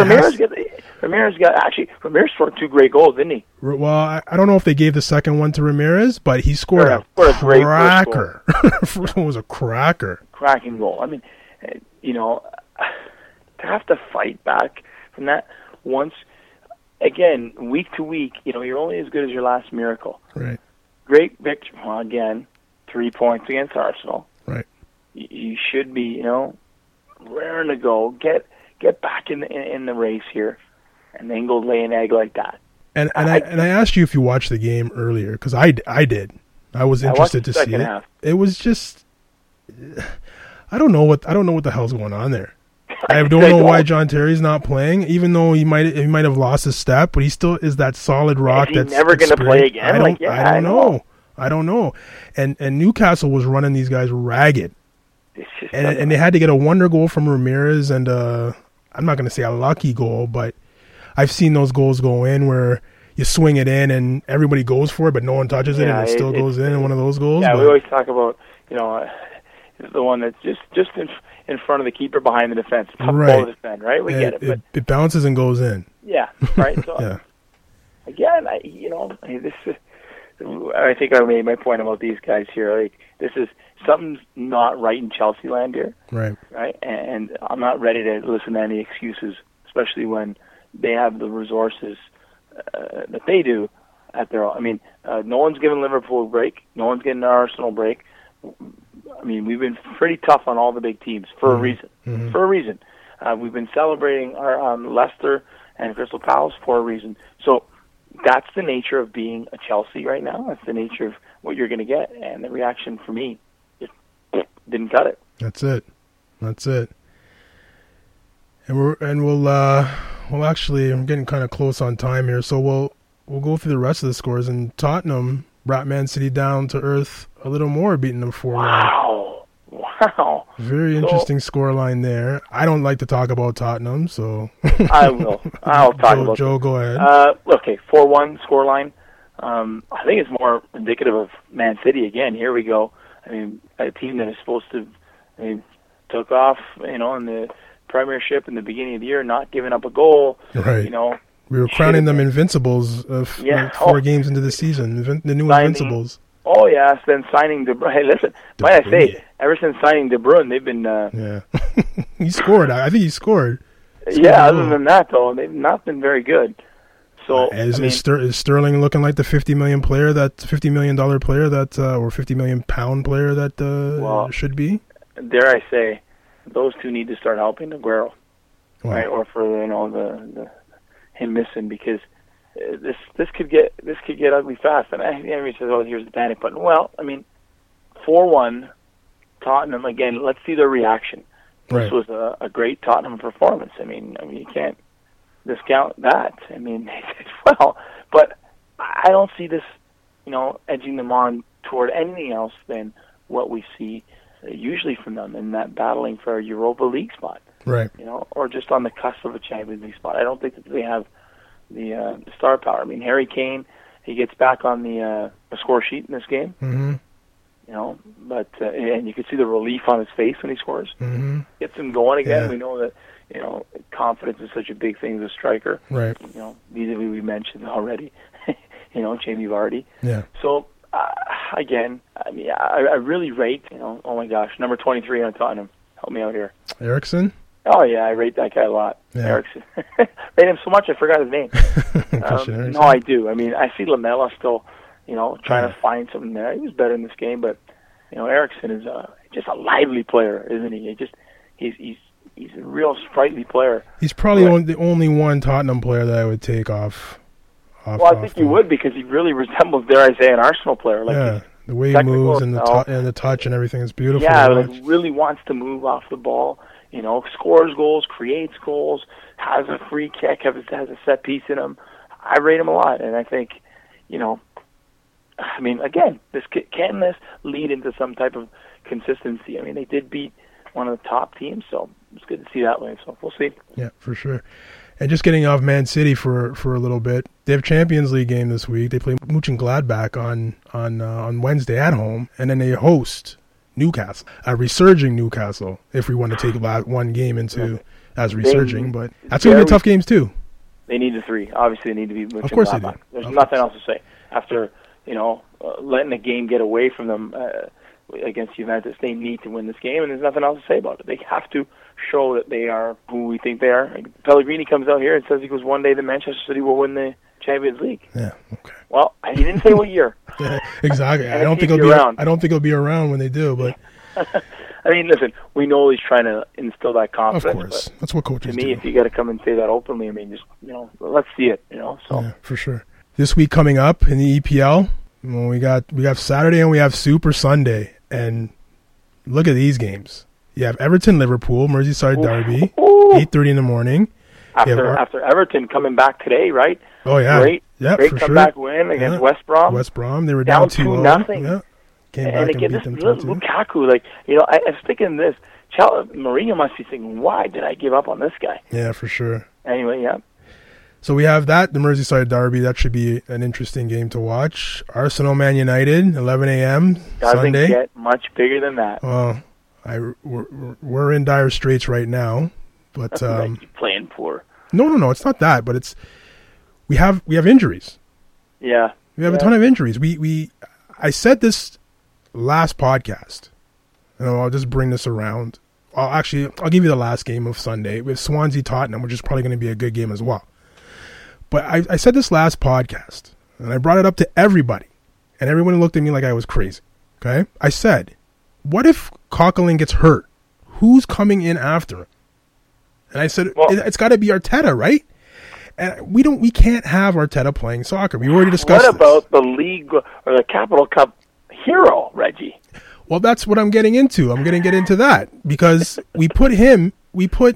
Ramirez scored 2 great goals, didn't he? Well, I don't know if they gave the second one to Ramirez, but he scored a cracker. First one was a cracker. Cracking goal. To have to fight back from that once, again, week to week, you're only as good as your last miracle. Right. Great victory. Well, again, 3 points against Arsenal. Right. You should be, raring to go. Get back in the race here, and then go lay an egg like that. And I asked you if you watched the game earlier, because I did. I was interested to see it. Half. It was just, I don't know what the hell's going on there. I don't know why John Terry's not playing, even though he might have lost his step, but he still is that solid rock. Is he never going to play again? I don't know. And Newcastle was running these guys ragged, and they had to get a wonder goal from Ramirez, and I'm not going to say a lucky goal, but I've seen those goals go in where you swing it in and everybody goes for it, but no one touches it, and it still goes in one of those goals. Yeah, we always talk about the one that's just in front of the keeper behind the defense. Tough ball to defend, right? We get it. But it bounces and goes in. Yeah, right. So yeah. Again, I think I made my point about these guys here. Like, this is something's not right in Chelsea land here. Right. Right. And I'm not ready to listen to any excuses, especially when they have the resources that they do at their own. No one's giving Liverpool a break. No one's getting an Arsenal break. We've been pretty tough on all the big teams for a reason. Mm-hmm. For a reason. We've been celebrating our Leicester and Crystal Palace for a reason. So that's the nature of being a Chelsea right now. That's the nature of what you're going to get. And the reaction for me just didn't cut it. That's it. And we'll actually, I'm getting kind of close on time here, so we'll go through the rest of the scores. And Tottenham brought Man City down to earth a little more, beating them 4-1. Wow. Very interesting scoreline there. I don't like to talk about Tottenham, so I will. I'll talk about Joe, go ahead. Okay, 4-1 scoreline. I think it's more indicative of Man City again. Here we go. I mean, a team that is supposed to, took off, in the Premiership in the beginning of the year, not giving up a goal. Right. We were crowning them invincibles 4 games into the season. The new invincibles. Oh, yes. Then signing De Bruyne. Hey, listen, might I say, ever since signing De Bruyne, they've been... yeah. He scored. I think he scored. Yeah, other than that, though, they've not been very good. So is Sterling looking like the $50 million player that $50 million player that or £50 million player that should be? Dare I say, those two need to start helping Aguero, right? Or for the him missing, because this could get ugly fast. And everybody says, "Oh, here's the panic button." Well, 4-1 Tottenham again. Let's see their reaction. Right. This was a great Tottenham performance. You can't discount that. They did well, but I don't see this, edging them on toward anything else than what we see usually from them in that battling for a Europa League spot. Right. Or just on the cusp of a Champions League spot. I don't think that they have the star power. Harry Kane, he gets back on the score sheet in this game. Mm-hmm. But and you can see the relief on his face when he scores. Mm-hmm. Gets him going again. Yeah. We know that confidence is such a big thing as a striker. Right. Vis-a-vis we mentioned already. Jamie Vardy. Yeah. So again, I really rate. Oh my gosh, number 23 on Tottenham. Help me out here. Eriksen. Oh yeah, I rate that guy a lot. Yeah. Eriksen. Rate him so much I forgot his name. No, I do. I see Lamela still, trying to find something there. He was better in this game, but Eriksen is just a lively player, isn't he? He's a real sprightly player. He's probably the only one Tottenham player that I would take off. Well, I think you would, because he really resembles, dare I say, an Arsenal player. The way he moves and the touch and everything is beautiful. Yeah, really wants to move off the ball. Scores goals, creates goals, has a free kick, has a set piece in him. I rate him a lot, and I think, again, can this lead into some type of consistency? They did beat one of the top teams, so it's good to see that way. So we'll see. Yeah, for sure. And just getting off Man City for a little bit, they have Champions League game this week. They play Mönchengladbach on Wednesday at home, and then they host Newcastle, a resurging Newcastle, if we want to take one game into as resurging. But that's going to be tough games too. They need the 3. Obviously, they need to be Mönchengladbach. Of course they do. There's nothing else to say. After, letting the game get away from them against Juventus, they need to win this game, and there's nothing else to say about it. They have to show that they are who we think they are. Pellegrini comes out here and says he goes one day that Manchester City will win the Champions League. Yeah. Okay. Well, he didn't say what year. Yeah, exactly. I don't think he'll be around when they do. But listen, we know he's trying to instill that confidence. Of course, that's what coaches do. To me, if you got to come and say that openly, just let's see it. So yeah, for sure. This week coming up in the EPL, we got Saturday and we have Super Sunday, and look at these games. You have Everton-Liverpool, Merseyside derby, 8:30 in the morning. After Everton coming back today, right? Oh yeah, great comeback win against West Brom. West Brom, they were down 2-0. Yeah, came back and beat them 2-2. Lukaku, I was thinking this. Mourinho must be thinking, why did I give up on this guy? Yeah, for sure. Anyway, yeah. So we have the Merseyside derby. That should be an interesting game to watch. Arsenal-Man United, 11 a.m. Sunday. Doesn't get much bigger than that. Well, we're in dire straits right now, but playing poor. No, it's not that, but we have injuries. Yeah, we have a ton of injuries. I said this last podcast, and I'll just bring this around. I'll give you the last game of Sunday with Swansea Tottenham, which is probably going to be a good game as well. But I said this last podcast, and I brought it up to everybody, and everyone looked at me like I was crazy. Okay, I said, what if Coquelin gets hurt? Who's coming in after him? And I said, it's got to be Arteta, right? And we can't have Arteta playing soccer. We already discussed this. What about the league or the Capital Cup hero, Reggie? Well, that's what I'm getting into. I'm going to get into that because we put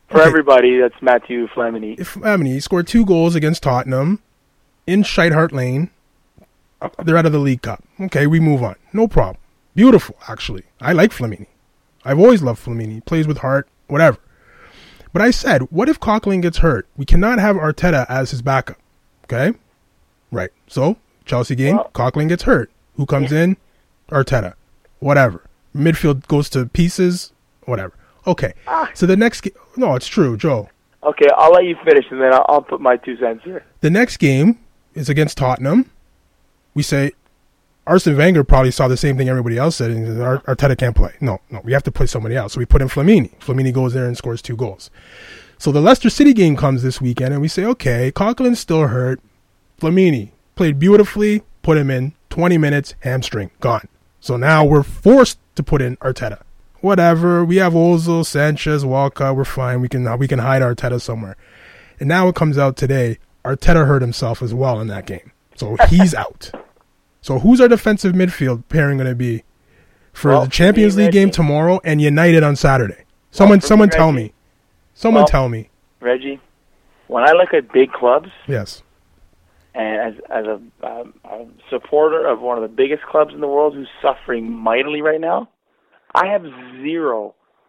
For everybody, that's Mathieu Flamini. Flamini scored 2 goals against Tottenham in Shite Hart Lane. They're out of the League Cup. Okay, we move on. No problem. Beautiful, actually. I like Flamini. I've always loved Flamini. He plays with heart, whatever. But I said, what if Coquelin gets hurt? We cannot have Arteta as his backup. Okay? Right. So, Chelsea game, Coquelin gets hurt. Who comes in? Arteta. Whatever. Midfield goes to pieces. Whatever. Okay. So the next game... No, it's true, Joe. Okay, I'll let you finish, and then I'll put my 2 cents here. The next game is against Tottenham. We say... Arsene Wenger probably saw the same thing everybody else said, and Arteta can't play. No, we have to play somebody else. So we put in Flamini. Flamini goes there and scores 2 goals. So the Leicester City game comes this weekend, and we say, okay, Coquelin's still hurt. Flamini played beautifully, put him in, 20 minutes, hamstring, gone. So now we're forced to put in Arteta. Whatever, we have Ozil, Sanchez, Walcott, we're fine. We can hide Arteta somewhere. And now it comes out today, Arteta hurt himself as well in that game. So he's out. So who's our defensive midfield pairing going to be for the Champions League game tomorrow and United on Saturday? Someone tell me. Tell me. Reggie, when I look at big clubs, yes, and as a supporter of one of the biggest clubs in the world who's suffering mightily right now, I have zero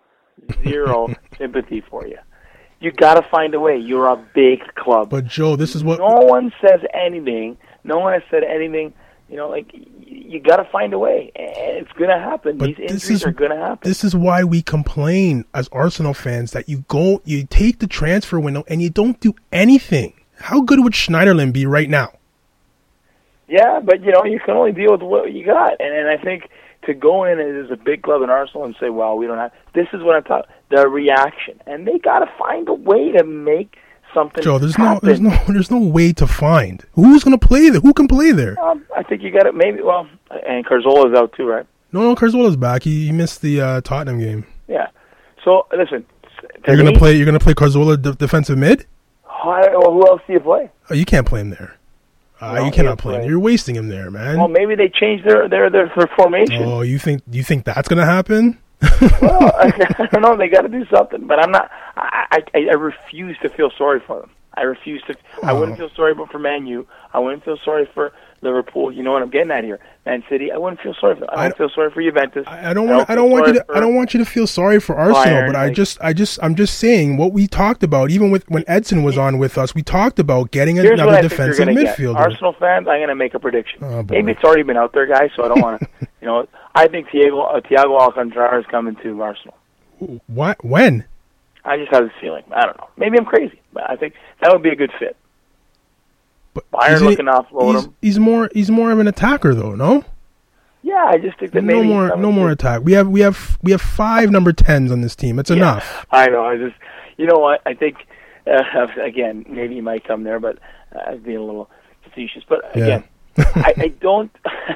sympathy for you. You got to find a way. You're a big club. But Joe, this is what no one says anything. No one has said anything. You know, like, you got to find a way. And it's going to happen. But these injuries are going to happen. This is why we complain as Arsenal fans that you take the transfer window and you don't do anything. How good would Schneiderlin be right now? Yeah, but, you can only deal with what you got. And I think to go in as a big club in Arsenal and say, well, we don't have... This is what I'm talking about. The reaction. And they got to find a way to make something Joe, there's happen. no way to find. Who's going to play there? Who can play there? I think you got it. Maybe. Well, and Carzola's out too, right? No, Carzola's back. He missed the Tottenham game. Yeah. So listen, you're going to play. You're going to play Carzola defensive mid. Well, who else do you play? Oh, you can't play him there. You cannot play him. You're wasting him there, man. Well, maybe they changed their formation. Oh, you think that's going to happen? Well, I don't know. They got to do something, but I'm not. I refuse to feel sorry for them. I refuse to. I wouldn't feel sorry for Man U. I wouldn't feel sorry for Liverpool. You know what I'm getting at here? Man City. I wouldn't feel sorry for them. I don't feel sorry for Juventus. I don't want you to feel sorry for Arsenal, but I'm just saying what we talked about. Even when Edson was on with us, we talked about getting another defensive midfielder. Arsenal fans, I'm going to make a prediction. Maybe it's already been out there, guys. So I don't want to. I think Thiago Alcantara is coming to Arsenal. What? When? I just have this feeling. I don't know. Maybe I'm crazy, but I think that would be a good fit. But Bayern looking to offload him. He's more of an attacker, though. No. Yeah, I just think that maybe no more attack. We have 5 number 10s on this team. It's enough. I know. You know what? I think again, maybe he might come there, but I was being a little facetious. But again, I don't.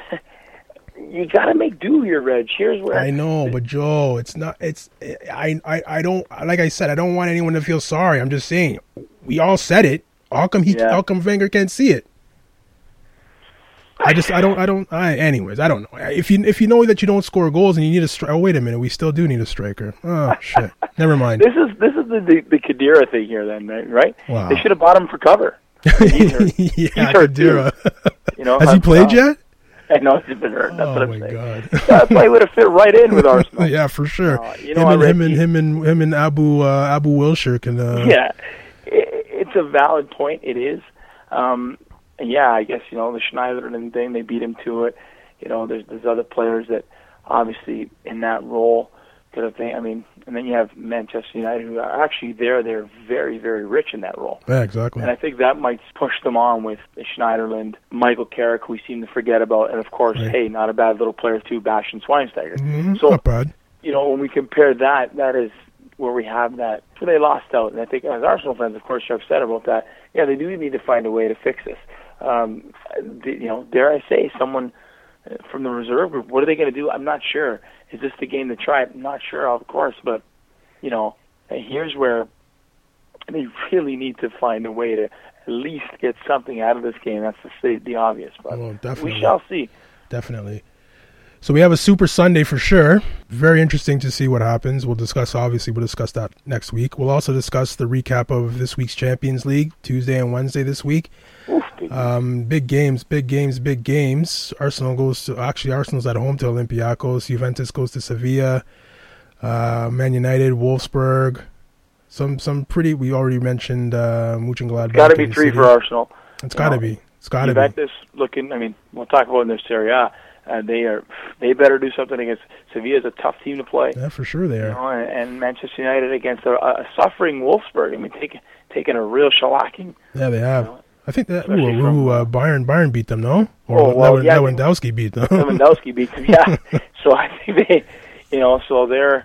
You got to make do here, Reg. Here's where I know, but Joe, it's not. It's I don't. Like I said, I don't want anyone to feel sorry. I'm just saying, we all said it. How come Wenger can't see it? Anyways, I don't know. If you know that you don't score goals and you need a striker. Oh, wait a minute, we still do need a striker. Oh shit, never mind. This is the Khedira thing here, then, right? Wow. They should have bought him for cover. He's hurt Khedira. Too. Has he played yet? I know he's been hurt. That's what I'm saying. God. That play would have fit right in with Arsenal. Yeah, for sure. Him and Abu Wilshire can. Yeah, it's a valid point. It is. Yeah, I guess the Schneiderlin thing. They beat him to it. There's other players that obviously in that role could have. And then you have Manchester United, who are actually they're very, very rich in that role. Yeah, exactly. And I think that might push them on with Schneiderlin, Michael Carrick, who we seem to forget about, and of course, hey, not a bad little player too, Bastian Schweinsteiger. Mm-hmm, so, not bad. When we compare that is where we have that. So they lost out, and I think as Arsenal fans, of course, are upset about that. Yeah, they do need to find a way to fix this. Dare I say, someone from the reserve group, what are they going to do? I'm not sure. Is this the game to try? I'm not sure, of course, but, here's where they really need to find a way to at least get something out of this game. That's the obvious, but definitely. we shall see. Definitely. So we have a Super Sunday for sure. Very interesting to see what happens. We'll discuss that next week. We'll also discuss the recap of this week's Champions League, Tuesday and Wednesday this week. Big games. Arsenal's at home to Olympiacos. Juventus goes to Sevilla. Man United, Wolfsburg. Some pretty, we already mentioned Mönchengladbach. It's got to be 3 for Arsenal. It's got to be. Juventus looking, I mean, we'll talk about in their Serie A. They better do something against Sevilla. Is a tough team to play. Yeah, for sure they are. And Manchester United against a suffering Wolfsburg. I mean, taking a real shellacking. Yeah, they have. I think that Bayern beat them, no? Or Lewandowski beat them. Lewandowski beat them, yeah. So I think they, so they're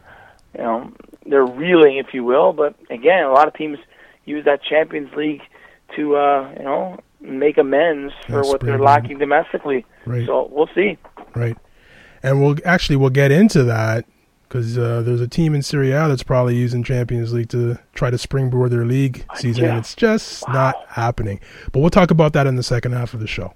reeling, if you will. But again, a lot of teams use that Champions League to, make amends for what they're lacking domestically. Right. So we'll see. Right. And we'll get into that because there's a team in Serie A that's probably using Champions League to try to springboard their league season, and it's just not happening. But we'll talk about that in the second half of the show.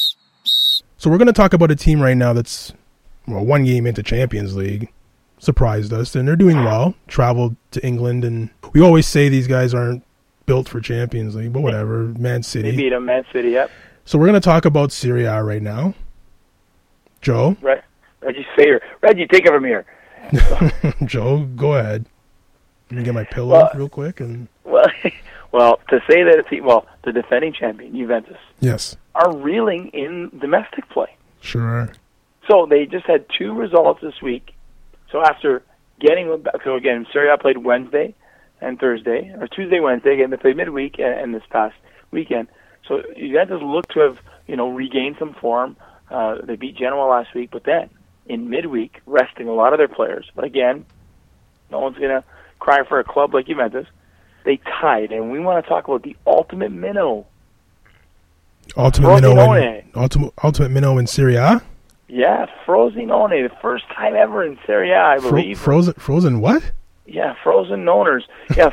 So we're going to talk about a team right now that's, one game into Champions League, surprised us, and they're doing well, traveled to England, and we always say these guys aren't built for Champions League, but whatever. Man City. They beat them, Man City, yep. So we're going to talk about Serie A right now. Joe? Right. Reggie's favorite. Reggie, take it from here. Joe, go ahead. Let me get my pillow real quick. Well, to say that the defending champion, Juventus, yes, are reeling in domestic play. Sure. So they just had 2 results this week. So after again, Serie A played Wednesday and Thursday, or Tuesday, Wednesday, again, they played midweek and this past weekend. So Juventus looked to have, regained some form. They beat Genoa last week, but then in midweek, resting a lot of their players. But again, no one's going to cry for a club like Juventus. They tied, and we want to talk about the ultimate minnow. Ultimate minnow in Serie A? Yeah, Frosinone, the first time ever in Serie A, I believe. Frozen what? Yeah, frozen owners. Yeah,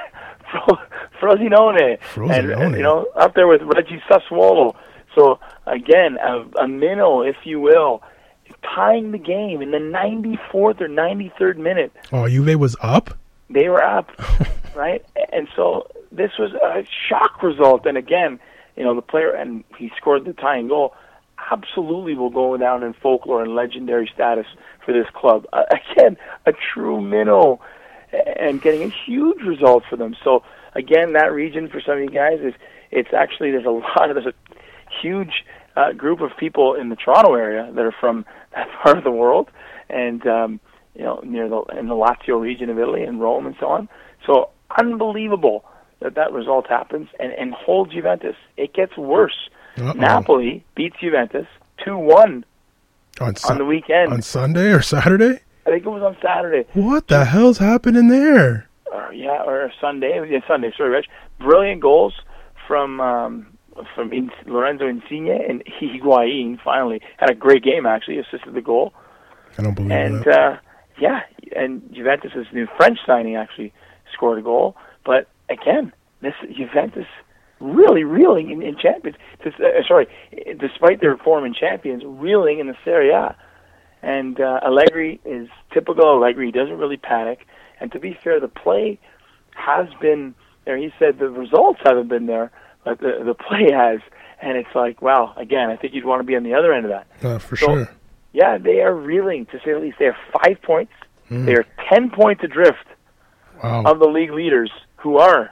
Frosinone. And, up there with Reggie Sassuolo. So, again, a minnow, if you will, tying the game in the 94th or 93rd minute. Oh, Juve was up? They were up, right? And so this was a shock result. And again, the player, and he scored the tying goal, absolutely will go down in folklore and legendary status for this club. Again, a true minnow, and getting a huge result for them. So again, that region for some of you guys there's a huge group of people in the Toronto area that are from that part of the world, and in the Lazio region of Italy and Rome and so on. So unbelievable that result happens and holds Juventus. It gets worse. Napoli beats Juventus 2-1 on the weekend. On Sunday or Saturday? I think it was on Saturday. What the hell's happening there? Or Sunday. Yeah, Sunday. Sorry, Rich. Brilliant goals from Lorenzo Insigne, and Higuain finally had a great game. Actually, assisted the goal. I don't believe that. And Juventus' new French signing actually scored a goal. But again, this Juventus really reeling in Champions. Despite their form in Champions, reeling in the Serie A. And Allegri is typical Allegri. He doesn't really panic. And to be fair, the play has been there. He said the results haven't been there, but the play has. And it's like, wow, again, I think you'd want to be on the other end of that. For sure. Yeah, they are reeling, to say the least. They are 5 points. They are 10 points adrift of the league leaders, who are,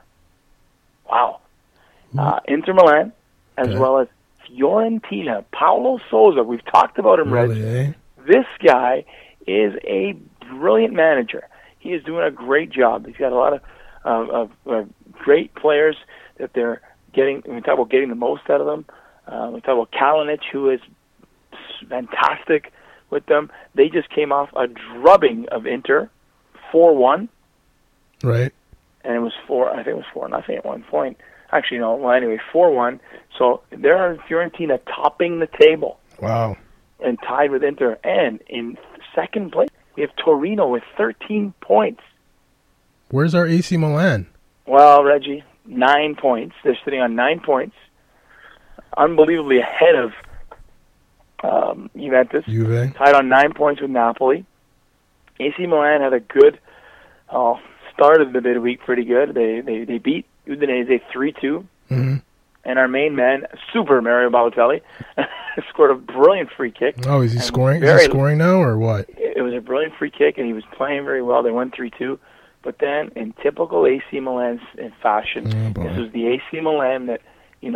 Inter Milan, as well as Fiorentina. Paulo Sousa, we've talked about him, really, Reg. This guy is a brilliant manager. He is doing a great job. He's got a lot of great players that they're getting. We talk about getting the most out of them. We talk about Kalinic, who is fantastic with them. They just came off a drubbing of Inter, 4-1. Right. And it was 4-0 at one point. Actually, no. Well, anyway, 4-1. So there are Fiorentina topping the table. Wow. And tied with Inter. And in second place, we have Torino with 13 points. Where's our AC Milan? Well, Reggie, 9 points. They're sitting on 9 points. Unbelievably ahead of Juventus. Juve. Tied on 9 points with Napoli. AC Milan had a good start of the midweek, pretty good. They beat Udinese 3-2. Mm-hmm. And our main man, Super Mario Balotelli, scored a brilliant free kick. Oh, is he scoring? Is he scoring now or what? It was a brilliant free kick, and he was playing very well. They won 3-2. But then, in typical AC Milan fashion, this was the AC Milan that,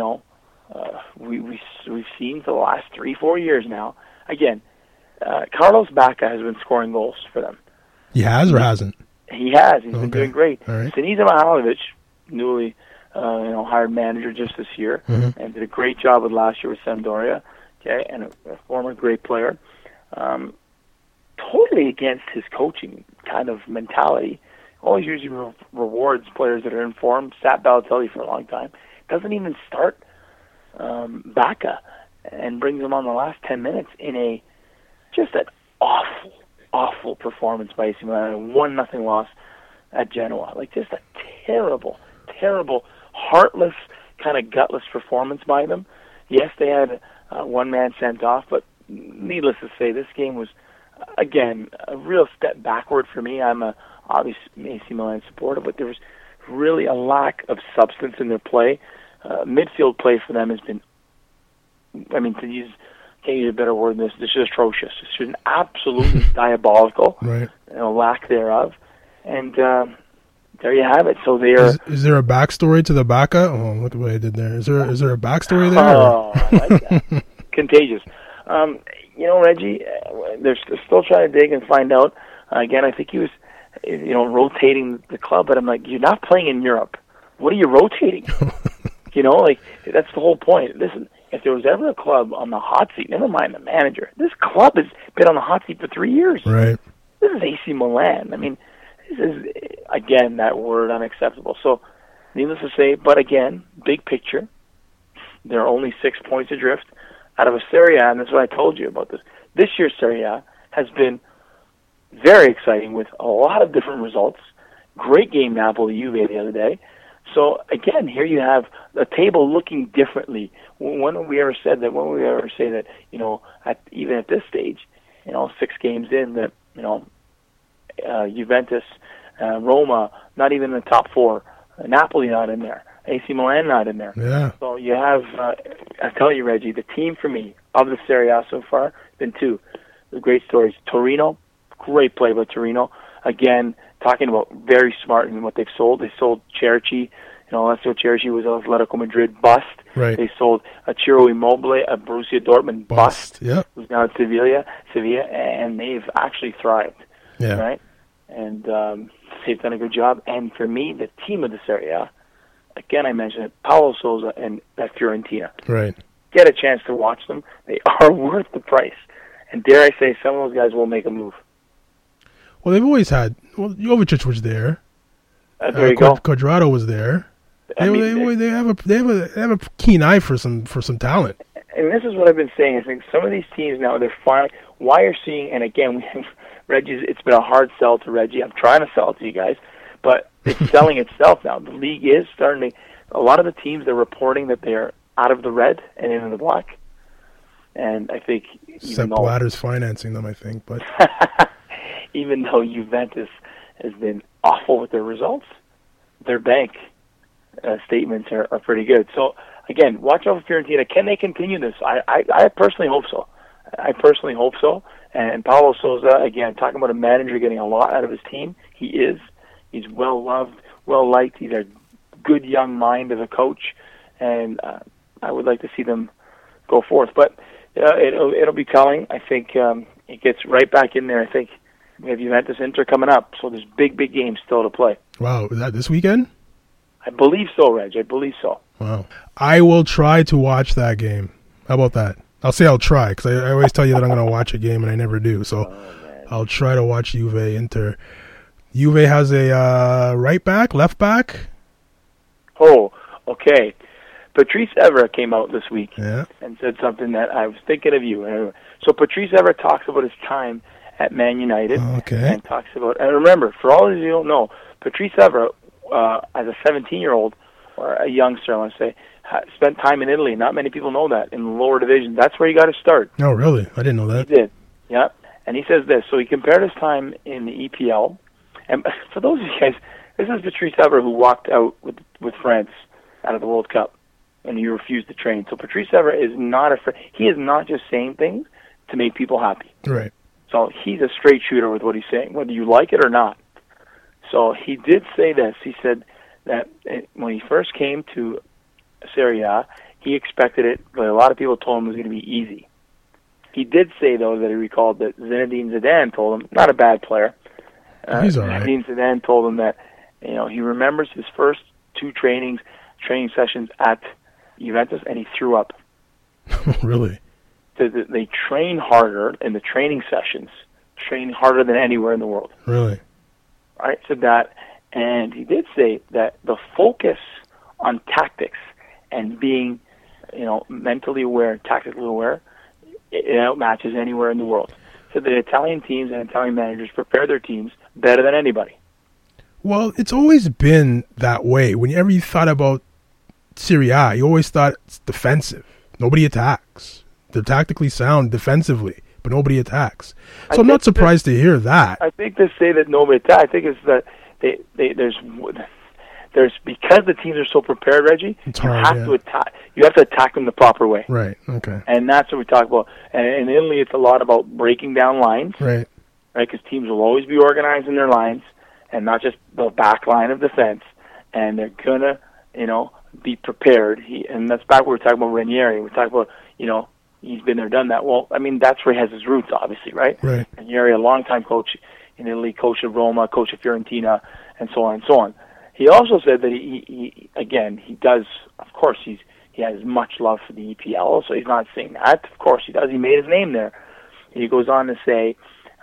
we've seen for the last 3-4 years now. Again, Carlos Bacca has been scoring goals for them. He has or hasn't? He has. He's been doing great. All right. Sinisa Mihajlovic, newly hired manager just this year, and did a great job with last year with Sampdoria, okay, and a former great player. Totally against his coaching kind of mentality. Always usually rewards players that are in form. Sat Balotelli for a long time. Doesn't even start Bacca and brings him on the last 10 minutes in just an awful performance by AC Milan. A 1-0 loss at Genoa. Like, just a terrible, heartless, kind of gutless performance by them. Yes, they had one man sent off, but needless to say, this game was, again, a real step backward for me. I'm a obvious AC Milan supporter, but there was really a lack of substance in their play. Midfield play for them has been, can't use a better word than this. This is atrocious. This is absolutely diabolical. Right. Lack thereof. And there you have it. So they are. Is there a backstory to the Bacca? Oh, look at what I did there. Is there a backstory there? Oh, I like that. Contagious. Reggie, they're still trying to dig and find out. Again, I think he was, rotating the club, but I'm like, you're not playing in Europe. What are you rotating? That's the whole point. Listen, if there was ever a club on the hot seat, never mind the manager, this club has been on the hot seat for 3 years. Right. This is AC Milan. This is, again, that word unacceptable. So, needless to say, but again, big picture, they're only 6 points adrift out of a Serie A, and that's what I told you about this. This year's Serie A has been very exciting with a lot of different results. Great game, Napoli-Juve the other day. So, again, here you have a table looking differently. When have we ever say that, even at this stage, 6 games in, that, Juventus, Roma, not even in the top 4, Napoli not in there, AC Milan not in there. Yeah. So you have, I tell you, Reggie, the team for me of the Serie A so far been 2. The great stories. Torino, great play by Torino. Again, talking about very smart in what they've sold. They sold Cherchi. Alessio Cherchi was an Atletico Madrid bust. Right. They sold Ciro Immobile, a Borussia Dortmund bust. Yeah. Who's now at Sevilla, and they've actually thrived. Yeah. Right? And they've done a good job. And for me, the team of the Serie A, again, I mentioned it, Paulo Sousa and Fiorentina. Right. Get a chance to watch them. They are worth the price. And dare I say, some of those guys will make a move. Well, they've always had. Well, Jovic was there. There you go. Quadrado was there. They have a keen eye for some talent. And this is what I've been saying. I think some of these teams now, they're finally. Why you're seeing, and again, Reggie, it's been a hard sell to Reggie. I'm trying to sell it to you guys, but it's selling itself now. The league is starting to. A lot of the teams are reporting that they're out of the red and into the black. And I think Sepp Blatter's financing them, I think, but even though Juventus has been awful with their results, their bank statements are pretty good. So again, watch out for Fiorentina. Can they continue this? I personally hope so. And Paulo Sousa, again, talking about a manager getting a lot out of his team. He's well loved, well liked. He's a good young mind of a coach, and I would like to see them go forth. But it'll be telling. I think it gets right back in there. I think we have Juventus Inter coming up, so there's big games still to play. Wow, is that this weekend? I believe so, Reg. I believe so. Wow. I will try to watch that game. How about that? I'll say I'll try, because I always tell you that I'm going to watch a game, and I never do. So I'll try to watch Juve Inter. Juve has a right back, left back? Oh, okay. Patrice Evra came out this week and said something that I was thinking of you. So Patrice Evra talks about his time at Man United. Okay. And talks about, and remember, for all of you who don't know, Patrice Evra, as a 17-year-old, or a youngster, I want to say, spent time in Italy. Not many people know that, in the lower division. That's where you got to start. Oh, really? I didn't know that. He did, yeah. And he says this. So he compared his time in the EPL. And for those of you guys, this is Patrice Evra who walked out with France out of the World Cup, and he refused to train. So Patrice Evra is not afraid. He is not just saying things to make people happy. Right. So he's a straight shooter with what he's saying, whether you like it or not. So he did say this. He said that when he first came to Serie A, he expected it, but a lot of people told him it was going to be easy. He did say, though, that he recalled that Zinedine Zidane told him, not a bad player. He's all right. Zinedine Zidane told him that, he remembers his first 2 training sessions at Juventus, and he threw up. Really? They train harder in the training sessions, train harder than anywhere in the world. Really? Right, said that, and he did say that the focus on tactics and being, mentally aware, tactically aware, it outmatches anywhere in the world. So the Italian teams and Italian managers prepare their teams better than anybody. Well, it's always been that way. Whenever you thought about Serie A, you always thought it's defensive. Nobody attacks. They're tactically sound defensively, but nobody attacks. So I'm not surprised to hear that. I think they say that nobody attacks. I think it's that there's because the teams are so prepared, Reggie. It's you hard, have to attack. You have to attack them the proper way. Right. Okay. And that's what we talk about. And in Italy, it's a lot about breaking down lines. Right. Right, because teams will always be organized in their lines, and not just the back line of defense. And they're gonna, be prepared. And that's back where we're talking about Ranieri. We're talking about, he's been there, done that. Well, I mean, that's where he has his roots, obviously, right? Right. Ranieri, a long-time coach in Italy, coach of Roma, coach of Fiorentina, and so on and so on. He also said that he does, of course, he has much love for the EPL, so he's not saying that. Of course he does. He made his name there. He goes on to say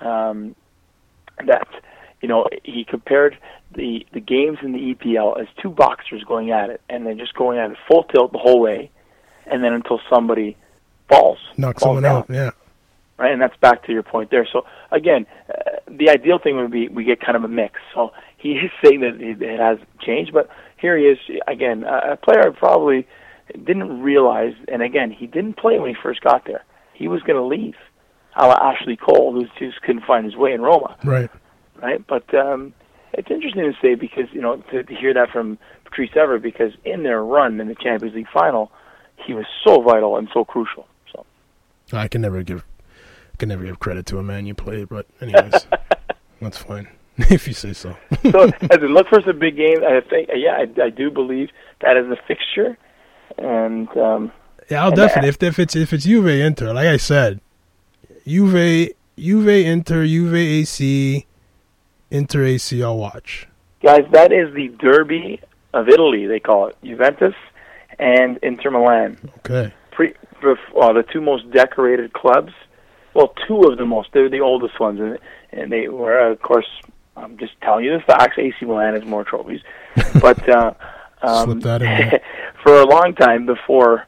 that, he compared the games in the EPL as 2 boxers going at it, and they're just going at it full tilt the whole way, and then until somebody falls. Knock someone down. out, yeah. Right, and that's back to your point there. So, again, the ideal thing would be we get kind of a mix. So he is saying that it has changed, but here he is, again, a player I probably didn't realize, and again, he didn't play when he first got there. He was going to leave, a la Ashley Cole, who just couldn't find his way in Roma. Right. Right, but it's interesting to say because, to hear that from Patrice Evra, because in their run in the Champions League final, he was so vital and so crucial. So I can never give credit to a man you played, but anyways, that's fine if you say so. So as we look for some big games, I think, I do believe that is a fixture, and I'll definitely if it's Juve Inter, like I said, Juve Inter, Juve AC, Inter AC, I'll watch. Guys, that is the derby of Italy. They call it Juventus and Inter Milan. Okay. The 2 most decorated clubs. Well, 2 of the most. They're the oldest ones, and they were, of course, I'm just telling you the facts. AC Milan has more trophies, but slip that in. For a long time before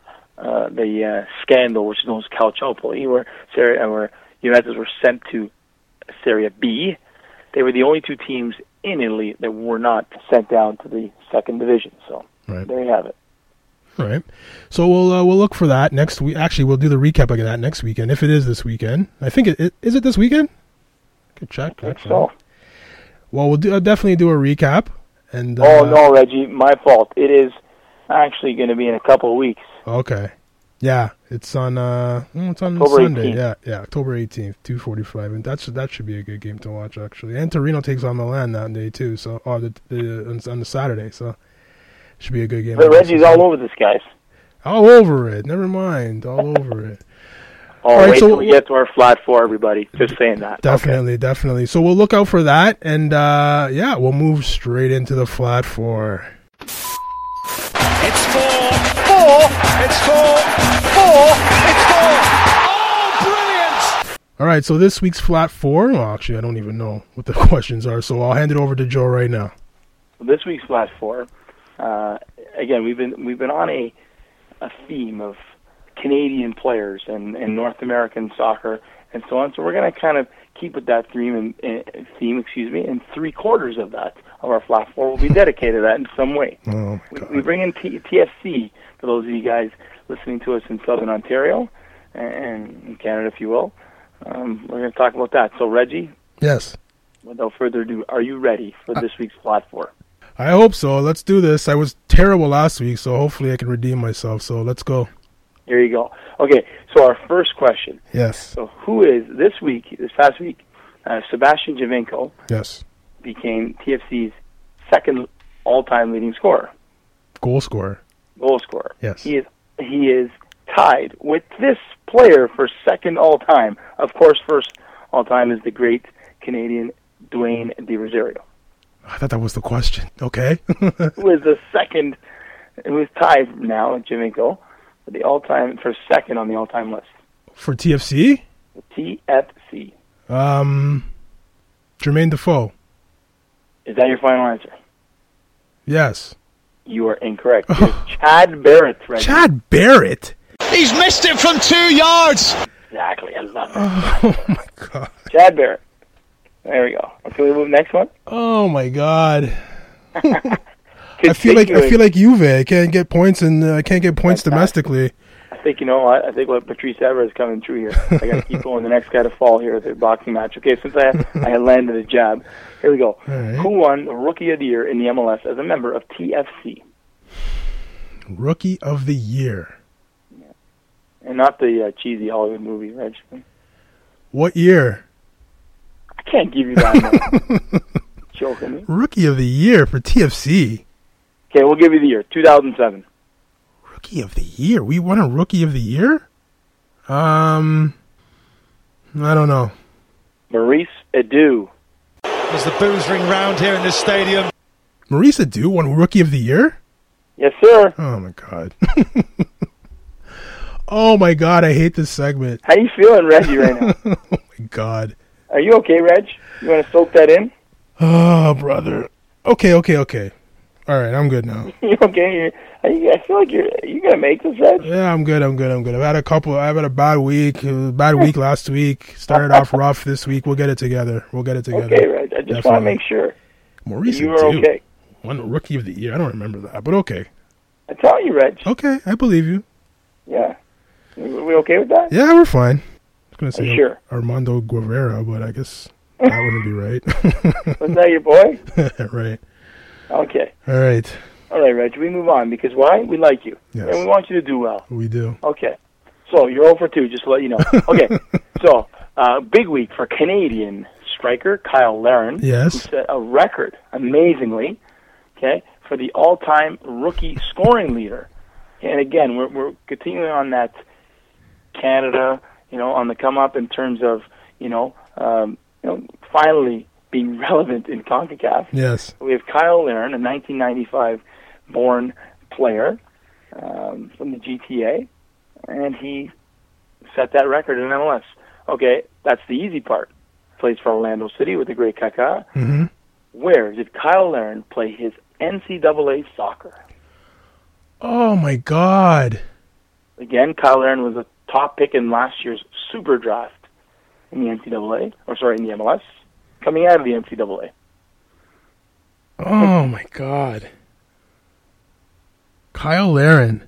the scandal, which is known as Calciopoli, where Juventus were sent to Serie B, they were the only 2 teams in Italy that were not sent down to the 2nd division. So There you have it. All right. So we'll look for that next week. Actually, we'll do the recap of that next weekend, if it is this weekend. I think is it this weekend? Good check. I think so. Well, we'll definitely do a recap. And no, Reggie, my fault. It is actually going to be in a couple of weeks. Okay. Yeah, it's on October Sunday. 18th. Yeah, October 18th, 2:45, and that should be a good game to watch actually. And Torino takes on Milan that day too. So on the Saturday, so should be a good game. But Reggie's all over this, guys. All over it. Never mind. All over it. Wait till we get to our flat 4, everybody. Just saying that. Definitely. So we'll look out for that, and we'll move straight into the flat 4. It's 4. It's 4. It's 4. Oh, brilliant! All right, so this week's flat 4. Well, actually, I don't even know what the questions are, so I'll hand it over to Joe right now. This week's flat 4. Again, we've been on a theme of Canadian players and North American soccer and so on. So we're going to kind of keep with that theme, and 3/4 of that, of our Flat 4, will be dedicated to that in some way. Oh, my God. We bring in TFC, for those of you guys listening to us in Southern Ontario, and in Canada, if you will. We're going to talk about that. So, Reggie, Yes. without further ado, are you ready for this week's Flat 4? I hope so. Let's do this. I was terrible last week, so hopefully I can redeem myself. So let's go. Here you go. Okay, so our first question. Yes. So who is, this past week, Sebastian Giovinco Yes. became TFC's second all-time leading scorer, Goal scorer. goal scorer. Yes. He is tied with this player for second all-time. Of course, first all-time is the great Canadian Dwayne DeRosario, I thought that was the question. Okay. who is the second, who is tied now with Giovinco for the all-time, for second on the all-time list. For TFC? TFC. Jermaine Defoe. Is that your final answer? Yes. You are incorrect. It is Chad Barrett, Reggie. Chad Barrett? He's missed it from 2 yards. Exactly. I love it. Oh, my God. Chad Barrett. There we go. Can we move next one? Oh, my God. I feel like Juve. I can't get points domestically. I think, you know what? I think what Patrice Evra is coming through here. I got to keep going. The next guy to fall here at the boxing match. Okay, since I had landed a jab, here we go. right. Who won the Rookie of the Year in the MLS as a member of TFC? Rookie of the Year. And not the cheesy Hollywood movie, Reg. What year? I can't give you that. Man. Joking me. Rookie of the Year for TFC. Okay, we'll give you the year. 2007. Rookie of the Year? We won a Rookie of the Year? I don't know. Maurice Edu. As the boos ring round here in this stadium. Maurice Edu won Rookie of the Year? Yes, sir. Oh, my God. Oh, my God, I hate this segment. How you feeling, Reggie, right now? Oh, my God. Are you okay, Reg? You want to soak that in? Oh, brother. Okay. All right, I'm good now. You okay? I feel like you're gonna make this, Reg. Yeah, I'm good. I've had a bad week. Bad week last week. Started off rough this week. We'll get it together. Okay, Reg. I just want to make sure Maurice you are Edu okay. won Rookie of the Year. I don't remember that, but okay. I tell you, Reg. Okay, I believe you. Yeah. Are we okay with that? Yeah, we're fine. I was going to say sure? Armando Guevara, but I guess that wouldn't be right. Was that your boy? Right. Okay. All right. All right, Reg. We move on because why? We like you. Yes. And we want you to do well. We do. Okay. So you're 0 for 2, just to let you know. Okay. So big week for Canadian striker Kyle Larin. Yes. Who set a record, amazingly, okay, for the all-time rookie scoring leader. And again, we're continuing on that Canada, on the come up in terms of, finally being relevant in CONCACAF. Yes. We have Kyle Larin, a 1995 born player from the GTA, and he set that record in MLS. Okay, that's the easy part. Plays for Orlando City with the great Kaká. Mm-hmm. Where did Kyle Larin play his NCAA soccer? Oh, my God. Again, Kyle Larin was a top pick in last year's Super Draft in the in the MLS, coming out of the NCAA. Oh, my God. Kyle Larin.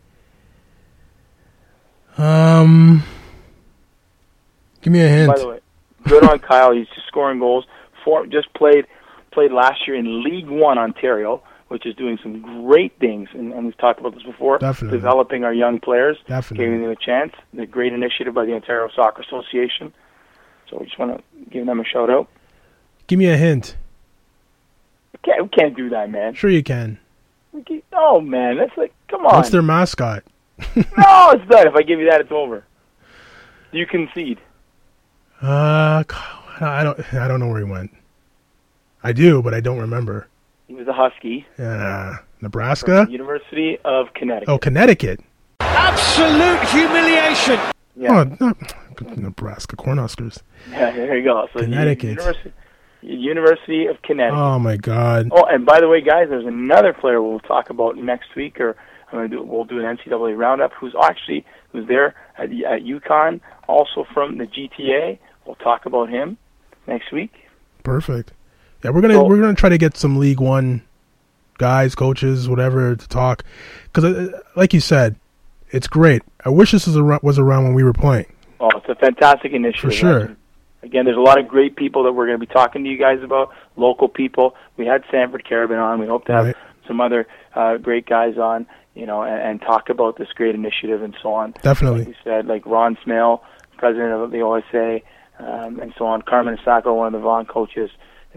Give me a hint. By the way, good on Kyle. He's just scoring goals. Just played last year in League One Ontario, which is doing some great things, and we've talked about this before. Definitely. Developing our young players, Definitely. giving them a chance. The great initiative by the Ontario Soccer Association. So we just want to give them a shout out. Give me a hint. We can't do that, man. Sure you can. Oh man, that's like, come on. What's their mascot? No, it's done. If I give you that, it's over. You concede. I don't know where he went. I do, but I don't remember. He was a Husky. Nebraska? University of Connecticut. Oh, Connecticut. Absolute humiliation. Yeah. Oh, no. Nebraska Cornhuskers. Yeah, there you go. So Connecticut. University of Connecticut. Oh, my God. Oh, and by the way, guys, there's another player we'll talk about next week, or we'll do an NCAA roundup, who's there at UConn, also from the GTA. We'll talk about him next week. Perfect. Yeah, we're gonna try to get some League One guys, coaches, whatever, to talk, because like you said, it's great. I wish this was around when we were playing. Oh, it's a fantastic initiative. For sure. Right? Again, there's a lot of great people that we're going to be talking to you guys about, local people. We had Sanford Carabin on. We hope to have some other great guys on, and talk about this great initiative and so on. Definitely. Like you said, like Ron Smale, president of the OSA, and so on. Carmen Asako, one of the Vaughan coaches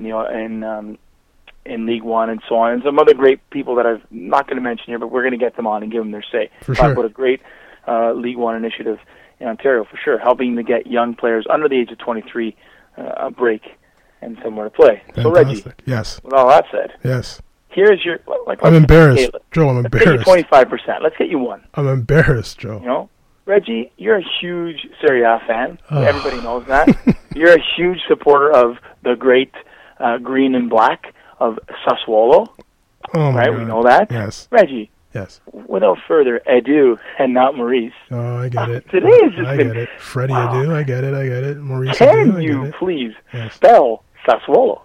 in League One and so on. And some other great people that I'm not going to mention here, but we're going to get them on and give them their say. For Talk sure. about a great League One initiative in Ontario, for sure, helping to get young players under the age of 23 a break and somewhere to play. Fantastic. So, Reggie, yes. with all that said, yes, here's your... I'm embarrassed. Joe, I'm embarrassed. Let's get you 25%. Let's get you one. I'm embarrassed, Joe. Reggie, you're a huge Serie A fan. Everybody knows that. You're a huge supporter of the great green and black of Sassuolo. Oh, my right? God. We know that. Yes. Reggie. Yes. Without further ado, and not Maurice. Oh, I get it. Today is just I been... get it. Freddie, ado. I get it. Maurice, Can ado. I you get it. please Yes. spell Sassuolo?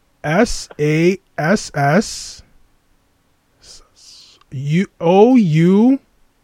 SASS OULO.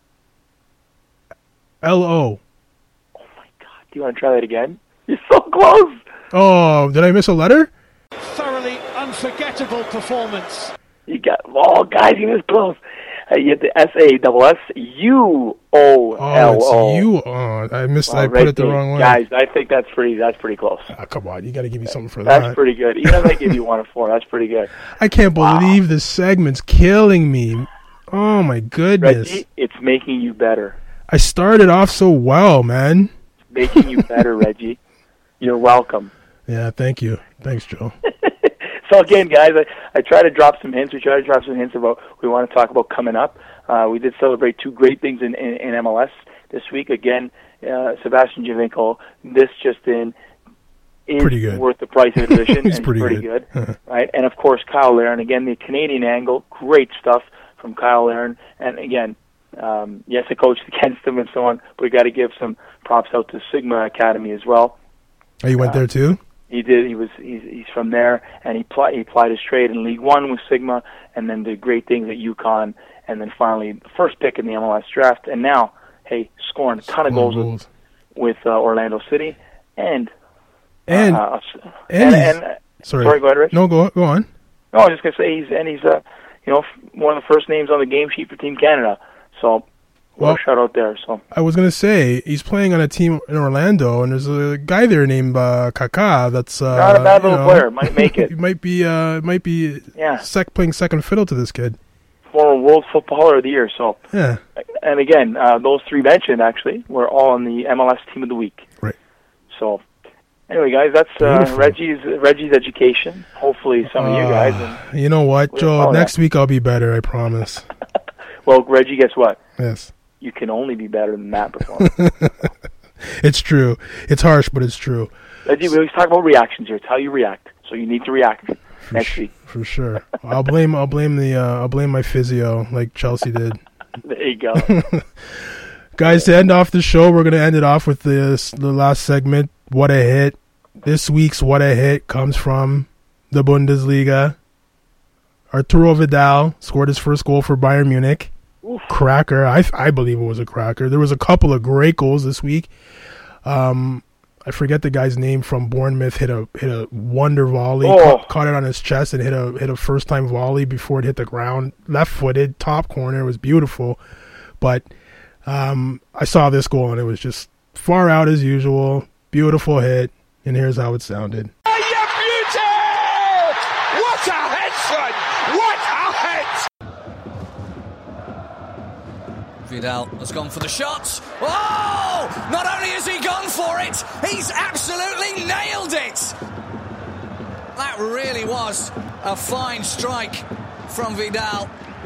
Oh my God! Do you want to try that again? You're so close. Oh, did I miss a letter? Thoroughly unforgettable performance. You got guys. You was close. You had the SASSUOLO. Oh, it's you. Oh, I missed. I put it the wrong way. Guys, I think that's pretty close. Come on, you got to give me something for that. That's pretty good. Even if I give you 1 or 4, that's pretty good. I can't believe this segment's killing me. Oh my goodness! Reggie, it's making you better. I started off so well, man. It's making you better, Reggie. You're welcome. Yeah, thank you. Thanks, Joe. So again, guys, I try to drop some hints. We try to drop some hints about what we want to talk about coming up. We did celebrate 2 great things in MLS this week. Again, Sebastian Giovinco, this just in, is pretty good. Worth the price of admission. He's and pretty good. Right? And of course, Kyle Larin. Again, the Canadian angle, great stuff from Kyle Larin. And again, yes, I coached against him and so on, but we got to give some props out to Sigma Academy as well. Oh, you went there too? He did. He's from there, and he applied his trade in League One with Sigma, and then did great things at UConn, and then finally the first pick in the MLS draft, and now, hey, scoring a ton of goals with Orlando City, and sorry, go ahead, Rich. No, go on. No, I was just gonna say he's one of the first names on the game sheet for Team Canada, so. Well, shout out there. So I was gonna say he's playing on a team in Orlando, and there's a guy there named Kaká. That's not a bad little player. Might make it. He might be playing second fiddle to this kid. Former World Footballer of the Year. So yeah. And again, those 3 mentioned actually were all on the MLS Team of the Week. Right. So anyway, guys, that's Reggie's education. Hopefully, some of you guys. And you know what, Joe? Next week I'll be better. I promise. Well, Reggie, guess what? Yes. You can only be better than that performance. It's true. It's harsh, but it's true. Reggie, we always talk about reactions here. It's how you react. So you need to react next week. For sure. I'll blame my physio like Chelsea did. There you go. Guys, to end off the show, we're going to end it off with the last segment. What a hit. This week's What a Hit comes from the Bundesliga. Arturo Vidal scored his first goal for Bayern Munich. Oof. Cracker. I believe it was a cracker. There was a couple of great goals this week. I forget the guy's name from Bournemouth. Hit a wonder volley. Caught it on his chest and hit a first time volley before it hit the ground. Left footed, top corner. It was beautiful. But I saw this goal and it was just far out as usual. Beautiful hit. And here's how it sounded. What a hit, son! What a hit! Vidal has gone for the shot. Oh! Not only has he gone for it, he's absolutely nailed it! That really was a fine strike from Vidal.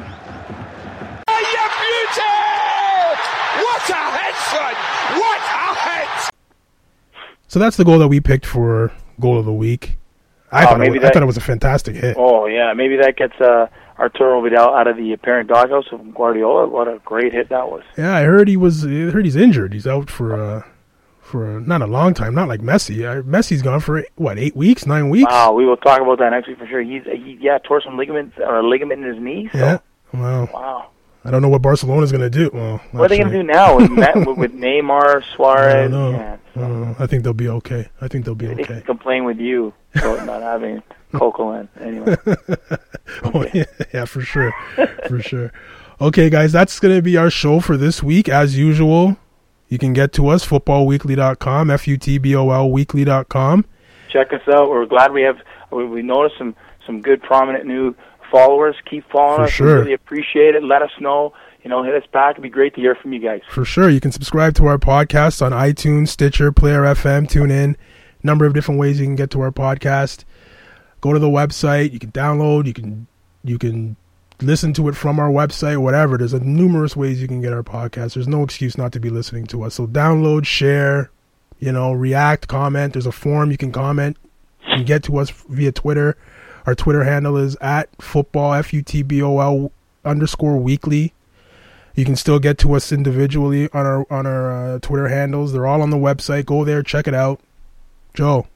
What a hit, son! What a hit! So that's the goal that we picked for goal of the week. I thought it was a fantastic hit. Oh, yeah. Maybe that gets Arturo Vidal out of the apparent doghouse of Guardiola. What a great hit that was. Yeah, I heard he's injured. He's out for not a long time, not like Messi. Messi's gone for 8 weeks, 9 weeks. Wow, we will talk about that next week for sure. He tore some ligaments or a ligament in his knee. So. Yeah. Wow. Wow. I don't know what Barcelona's going to do. Well, what are they going to do now with Neymar, Suarez? I don't know. Yeah, I think they'll be okay. They can complain with you about not having Coquelin. Anyway. Okay. Yeah, for sure. For sure. Okay, guys, that's going to be our show for this week. As usual, you can get to us, footballweekly.com, FUTBOL weekly.com. Check us out. We're glad we noticed some good, prominent new followers. Keep following us. Sure. We really appreciate it. Let us know. Hit us back. It'd be great to hear from you guys. For sure. You can subscribe to our podcast on iTunes, Stitcher, Player FM, TuneIn. Number of different ways you can get to our podcast. Go to the website. You can download. You can listen to it from our website, whatever. There's numerous ways you can get our podcast. There's no excuse not to be listening to us. So download, share, react, comment. There's a form you can comment. You can get to us via Twitter. Our Twitter handle is @football, FUTBOL _weekly. You can still get to us individually on our Twitter handles. They're all on the website. Go there, check it out. Joe.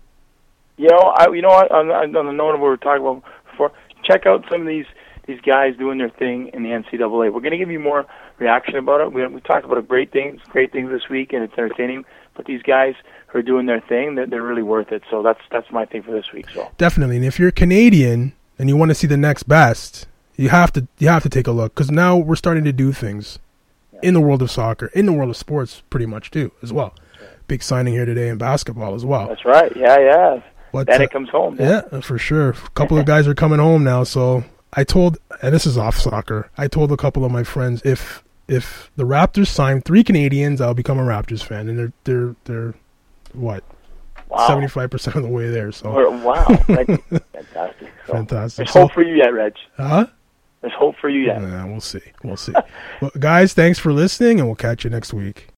On the note of what we were talking about before, check out some of these guys doing their thing in the NCAA. We're going to give you more reaction about it. We talked about great things this week, and it's entertaining. But these guys who are doing their thing, they're really worth it. So that's my thing for this week. So definitely, and if you're Canadian and you want to see the next best, you have to take a look, because now we're starting to do things in the world of soccer, in the world of sports, pretty much too as well. Big signing here today in basketball as well. That's right. Yeah. But then it comes home. Yeah, for sure. A couple of guys are coming home now. So I told, and this is off soccer, I told a couple of my friends, if the Raptors sign 3 Canadians, I'll become a Raptors fan, and they're what? Wow. 75% of the way there. So wow, fantastic. So, fantastic. There's hope for you yet, Reg. Huh? There's hope for you yet. Yeah, we'll see. Well, guys, thanks for listening, and we'll catch you next week.